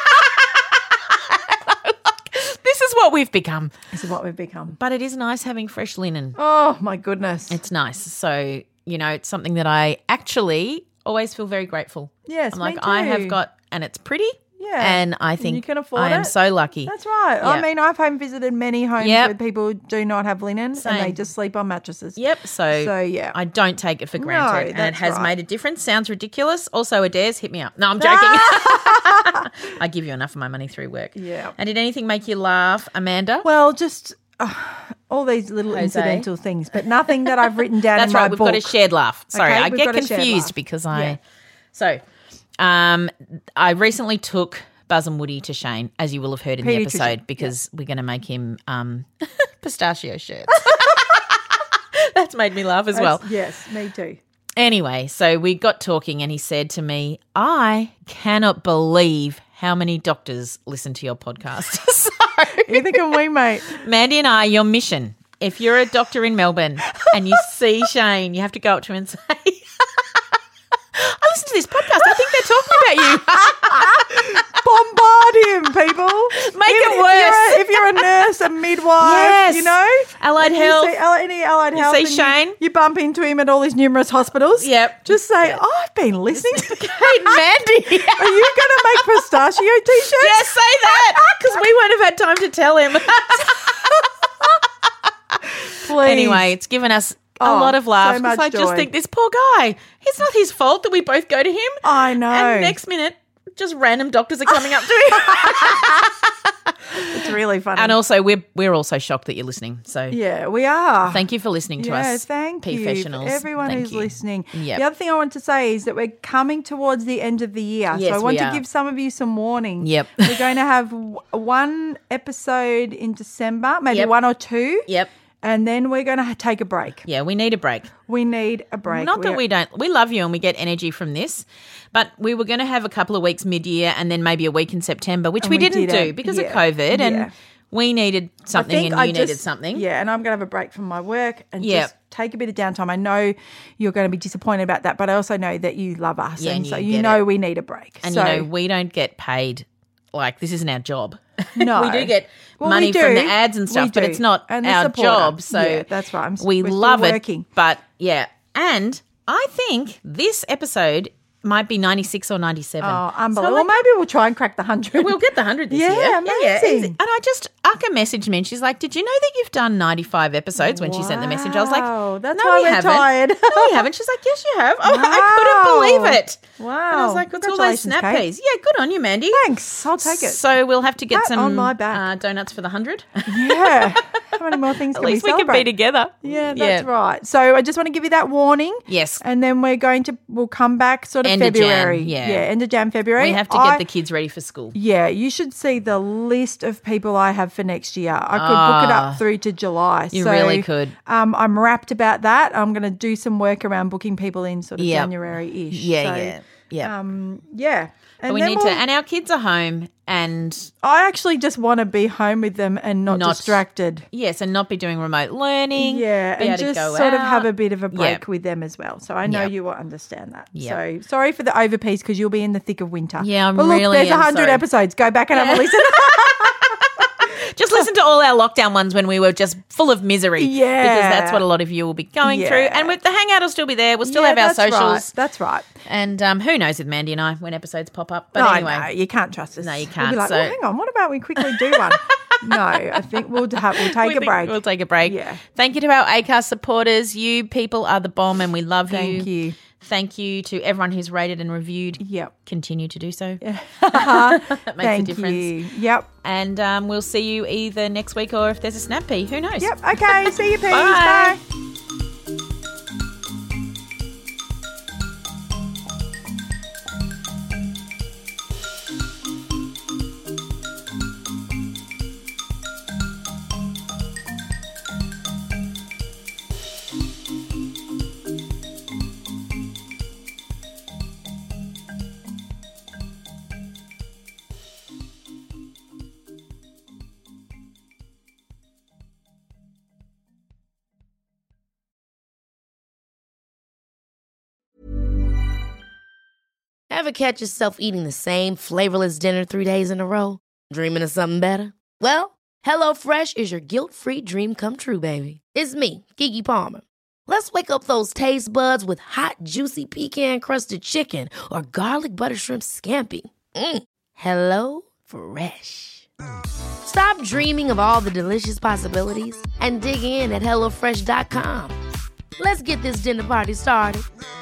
This is what we've become. This is what we've become. But it is nice having fresh linen. Oh, my goodness. It's nice. So, you know, it's something that I actually always feel very grateful. Yes, I'm me like, I too. have got, and it's pretty. Yeah. And I And think you can afford I am it. so lucky. That's right. I Yeah. mean, I've home visited many homes Yep. where people do not have linen and they Same. just sleep on mattresses. Yep. So, So, yeah. I don't take it for No, granted. and it that's has right. made a difference. Sounds ridiculous. Also, Adair's hit me up. No, I'm joking. I give you enough of my money through work. Yeah. And did anything make you laugh, Amanda? Well, just uh, all these little Jose? incidental things, but nothing that I've written down That's in my right. We've book. got a shared laugh. Sorry, Okay, I we've get got a shared confused laugh. because I. Yeah. So, um, I recently took Buzz and Woody to Shane, as you will have heard in the Pediatrician, episode, because we're going to make him um, pistachio shirts. That's made me laugh as well. That's- Yes, me too. Anyway, so we got talking and he said to me, I cannot believe how many doctors listen to your podcast. So, Either can we, mate. Mandy and I, your mission, if you're a doctor in Melbourne and you see Shane, you have to go up to him and say, I listen to this podcast. I think they're talking about you. Bombard him, people. Make Even it if worse. You're a, if you're a nurse, a midwife, Yes. you know. Allied and you Health. see Al- any allied You health. see and Shane. You, you bump into him at all his numerous hospitals. Yep. Just say, oh, I've been listening to Hey, Mandy. Are you going to make pistachio t-shirts? Yes, say that because we won't have had time to tell him. Please. Anyway, it's given us a Oh, lot of laughs so because much I just joy. think this poor guy, it's not his fault that we both go to him. I know. And next minute, just random doctors are coming up to him. It's really funny. And also, we're we're also shocked that you're listening. So yeah, we are. thank you for listening to yeah, us. thank you. professionals. For everyone Thank who's you. listening. Yep. The other thing I want to say is that we're coming towards the end of the year. Yes, so I want we to are. give some of you some warning. Yep. We're going to have w- one episode in December, maybe Yep. one or two. Yep. And then we're going to take a break. Yeah, we need a break. We need a break. Not that We're- we don't. We love you and we get energy from this. But we were going to have a couple of weeks mid-year and then maybe a week in September, which And we, we didn't didn't. do because Yeah. of COVID. Yeah. And we needed I something think and I you needed just- something. Yeah, and I'm going to have a break from my work and Yeah. just take a bit of downtime. I know you're going to be disappointed about that, but I also know that you love us. Yeah, and and so you you get know it. we need a break. And, so, you know, we don't get paid. Like, this isn't our job. No. we do get Well, money we from do. the ads and We stuff, but do. it's not And the our supporter. job. So Yeah, that's right. I'm s- we we're still love working. it. But, yeah. And I think this episode might be ninety-six or ninety-seven. Oh, So, unbelievable. like, well, maybe we'll try and crack the hundred. We'll get the hundred this Yeah, year. Yeah, amazing. easy. And I just Aka messaged me and she's like, "Did you know that you've done ninety-five episodes?" When she sent the message, I was like, Wow, that's "No, why we we're haven't. tired." No, we haven't." She's like, "Yes, you have." Oh, I Wow. couldn't believe it. Wow. And I was like, "It's all those Congratulations, snap Kate. peas." Yeah, good on you, Mandy. Thanks. I'll take it. So we'll have to get Pat some on my back. Uh, donuts for the hundred. Yeah. How many more things At can least we we can celebrate? be together. Yeah, that's right. So I just want to give you that warning. Yes. And then we're going to, we'll come back sort of End of Jan, February. yeah. Yeah, end of Jan, February. We have to get I- the kids ready for school. Yeah, you should see the list of people I have for next year. I could book it Ah. up through to July. You so, really could. Um, I'm wrapped about that. I'm going to do some work around booking people in sort of Yep. January-ish. Yeah, So, yeah, yeah. Um, yeah. And But we then need we'll- to, and our kids are home, and I actually just want to be home with them and not, Not- distracted. yes, and not be doing remote learning. Yeah, be and able to just go sort of out. have a bit of a break Yep. with them as well. So I know Yep. you will understand that. Yep. So sorry for the overpiece because you'll be in the thick of winter. Yeah, I'm but look, really there's a am hundred sorry. episodes. Go back and have a listen. Just listen to all our lockdown ones when we were just full of misery. Yeah. Because that's what a lot of you will be going Yeah. through. And with the hangout will still be there. We'll still Yeah, have our that's right. socials. That's right. And um, who knows with Mandy and I when episodes pop up. But no, anyway. no, you can't trust us. No, you We'll can't, be like, so- well, hang on. What about we quickly do one? No, I think we'll have, we'll take We a think break. We'll take a break. Yeah. Thank you to our ACAST supporters. You people are the bomb and we love Thank you. Thank you to everyone who's rated and reviewed. Yep. Continue to do so. that makes Thank a difference. you. Yep. And um, we'll see you either next week or if there's a snap pea. Who knows? Yep. Okay. See you, Peas. Bye. Bye. Ever catch yourself eating the same flavorless dinner three days in a row? Dreaming of something better? Well, HelloFresh is your guilt-free dream come true, baby. It's me, Keke Palmer. Let's wake up those taste buds with hot, juicy pecan-crusted chicken or garlic butter shrimp scampi. Mm. Hello Fresh. Stop dreaming of all the delicious possibilities and dig in at HelloFresh dot com. Let's get this dinner party started.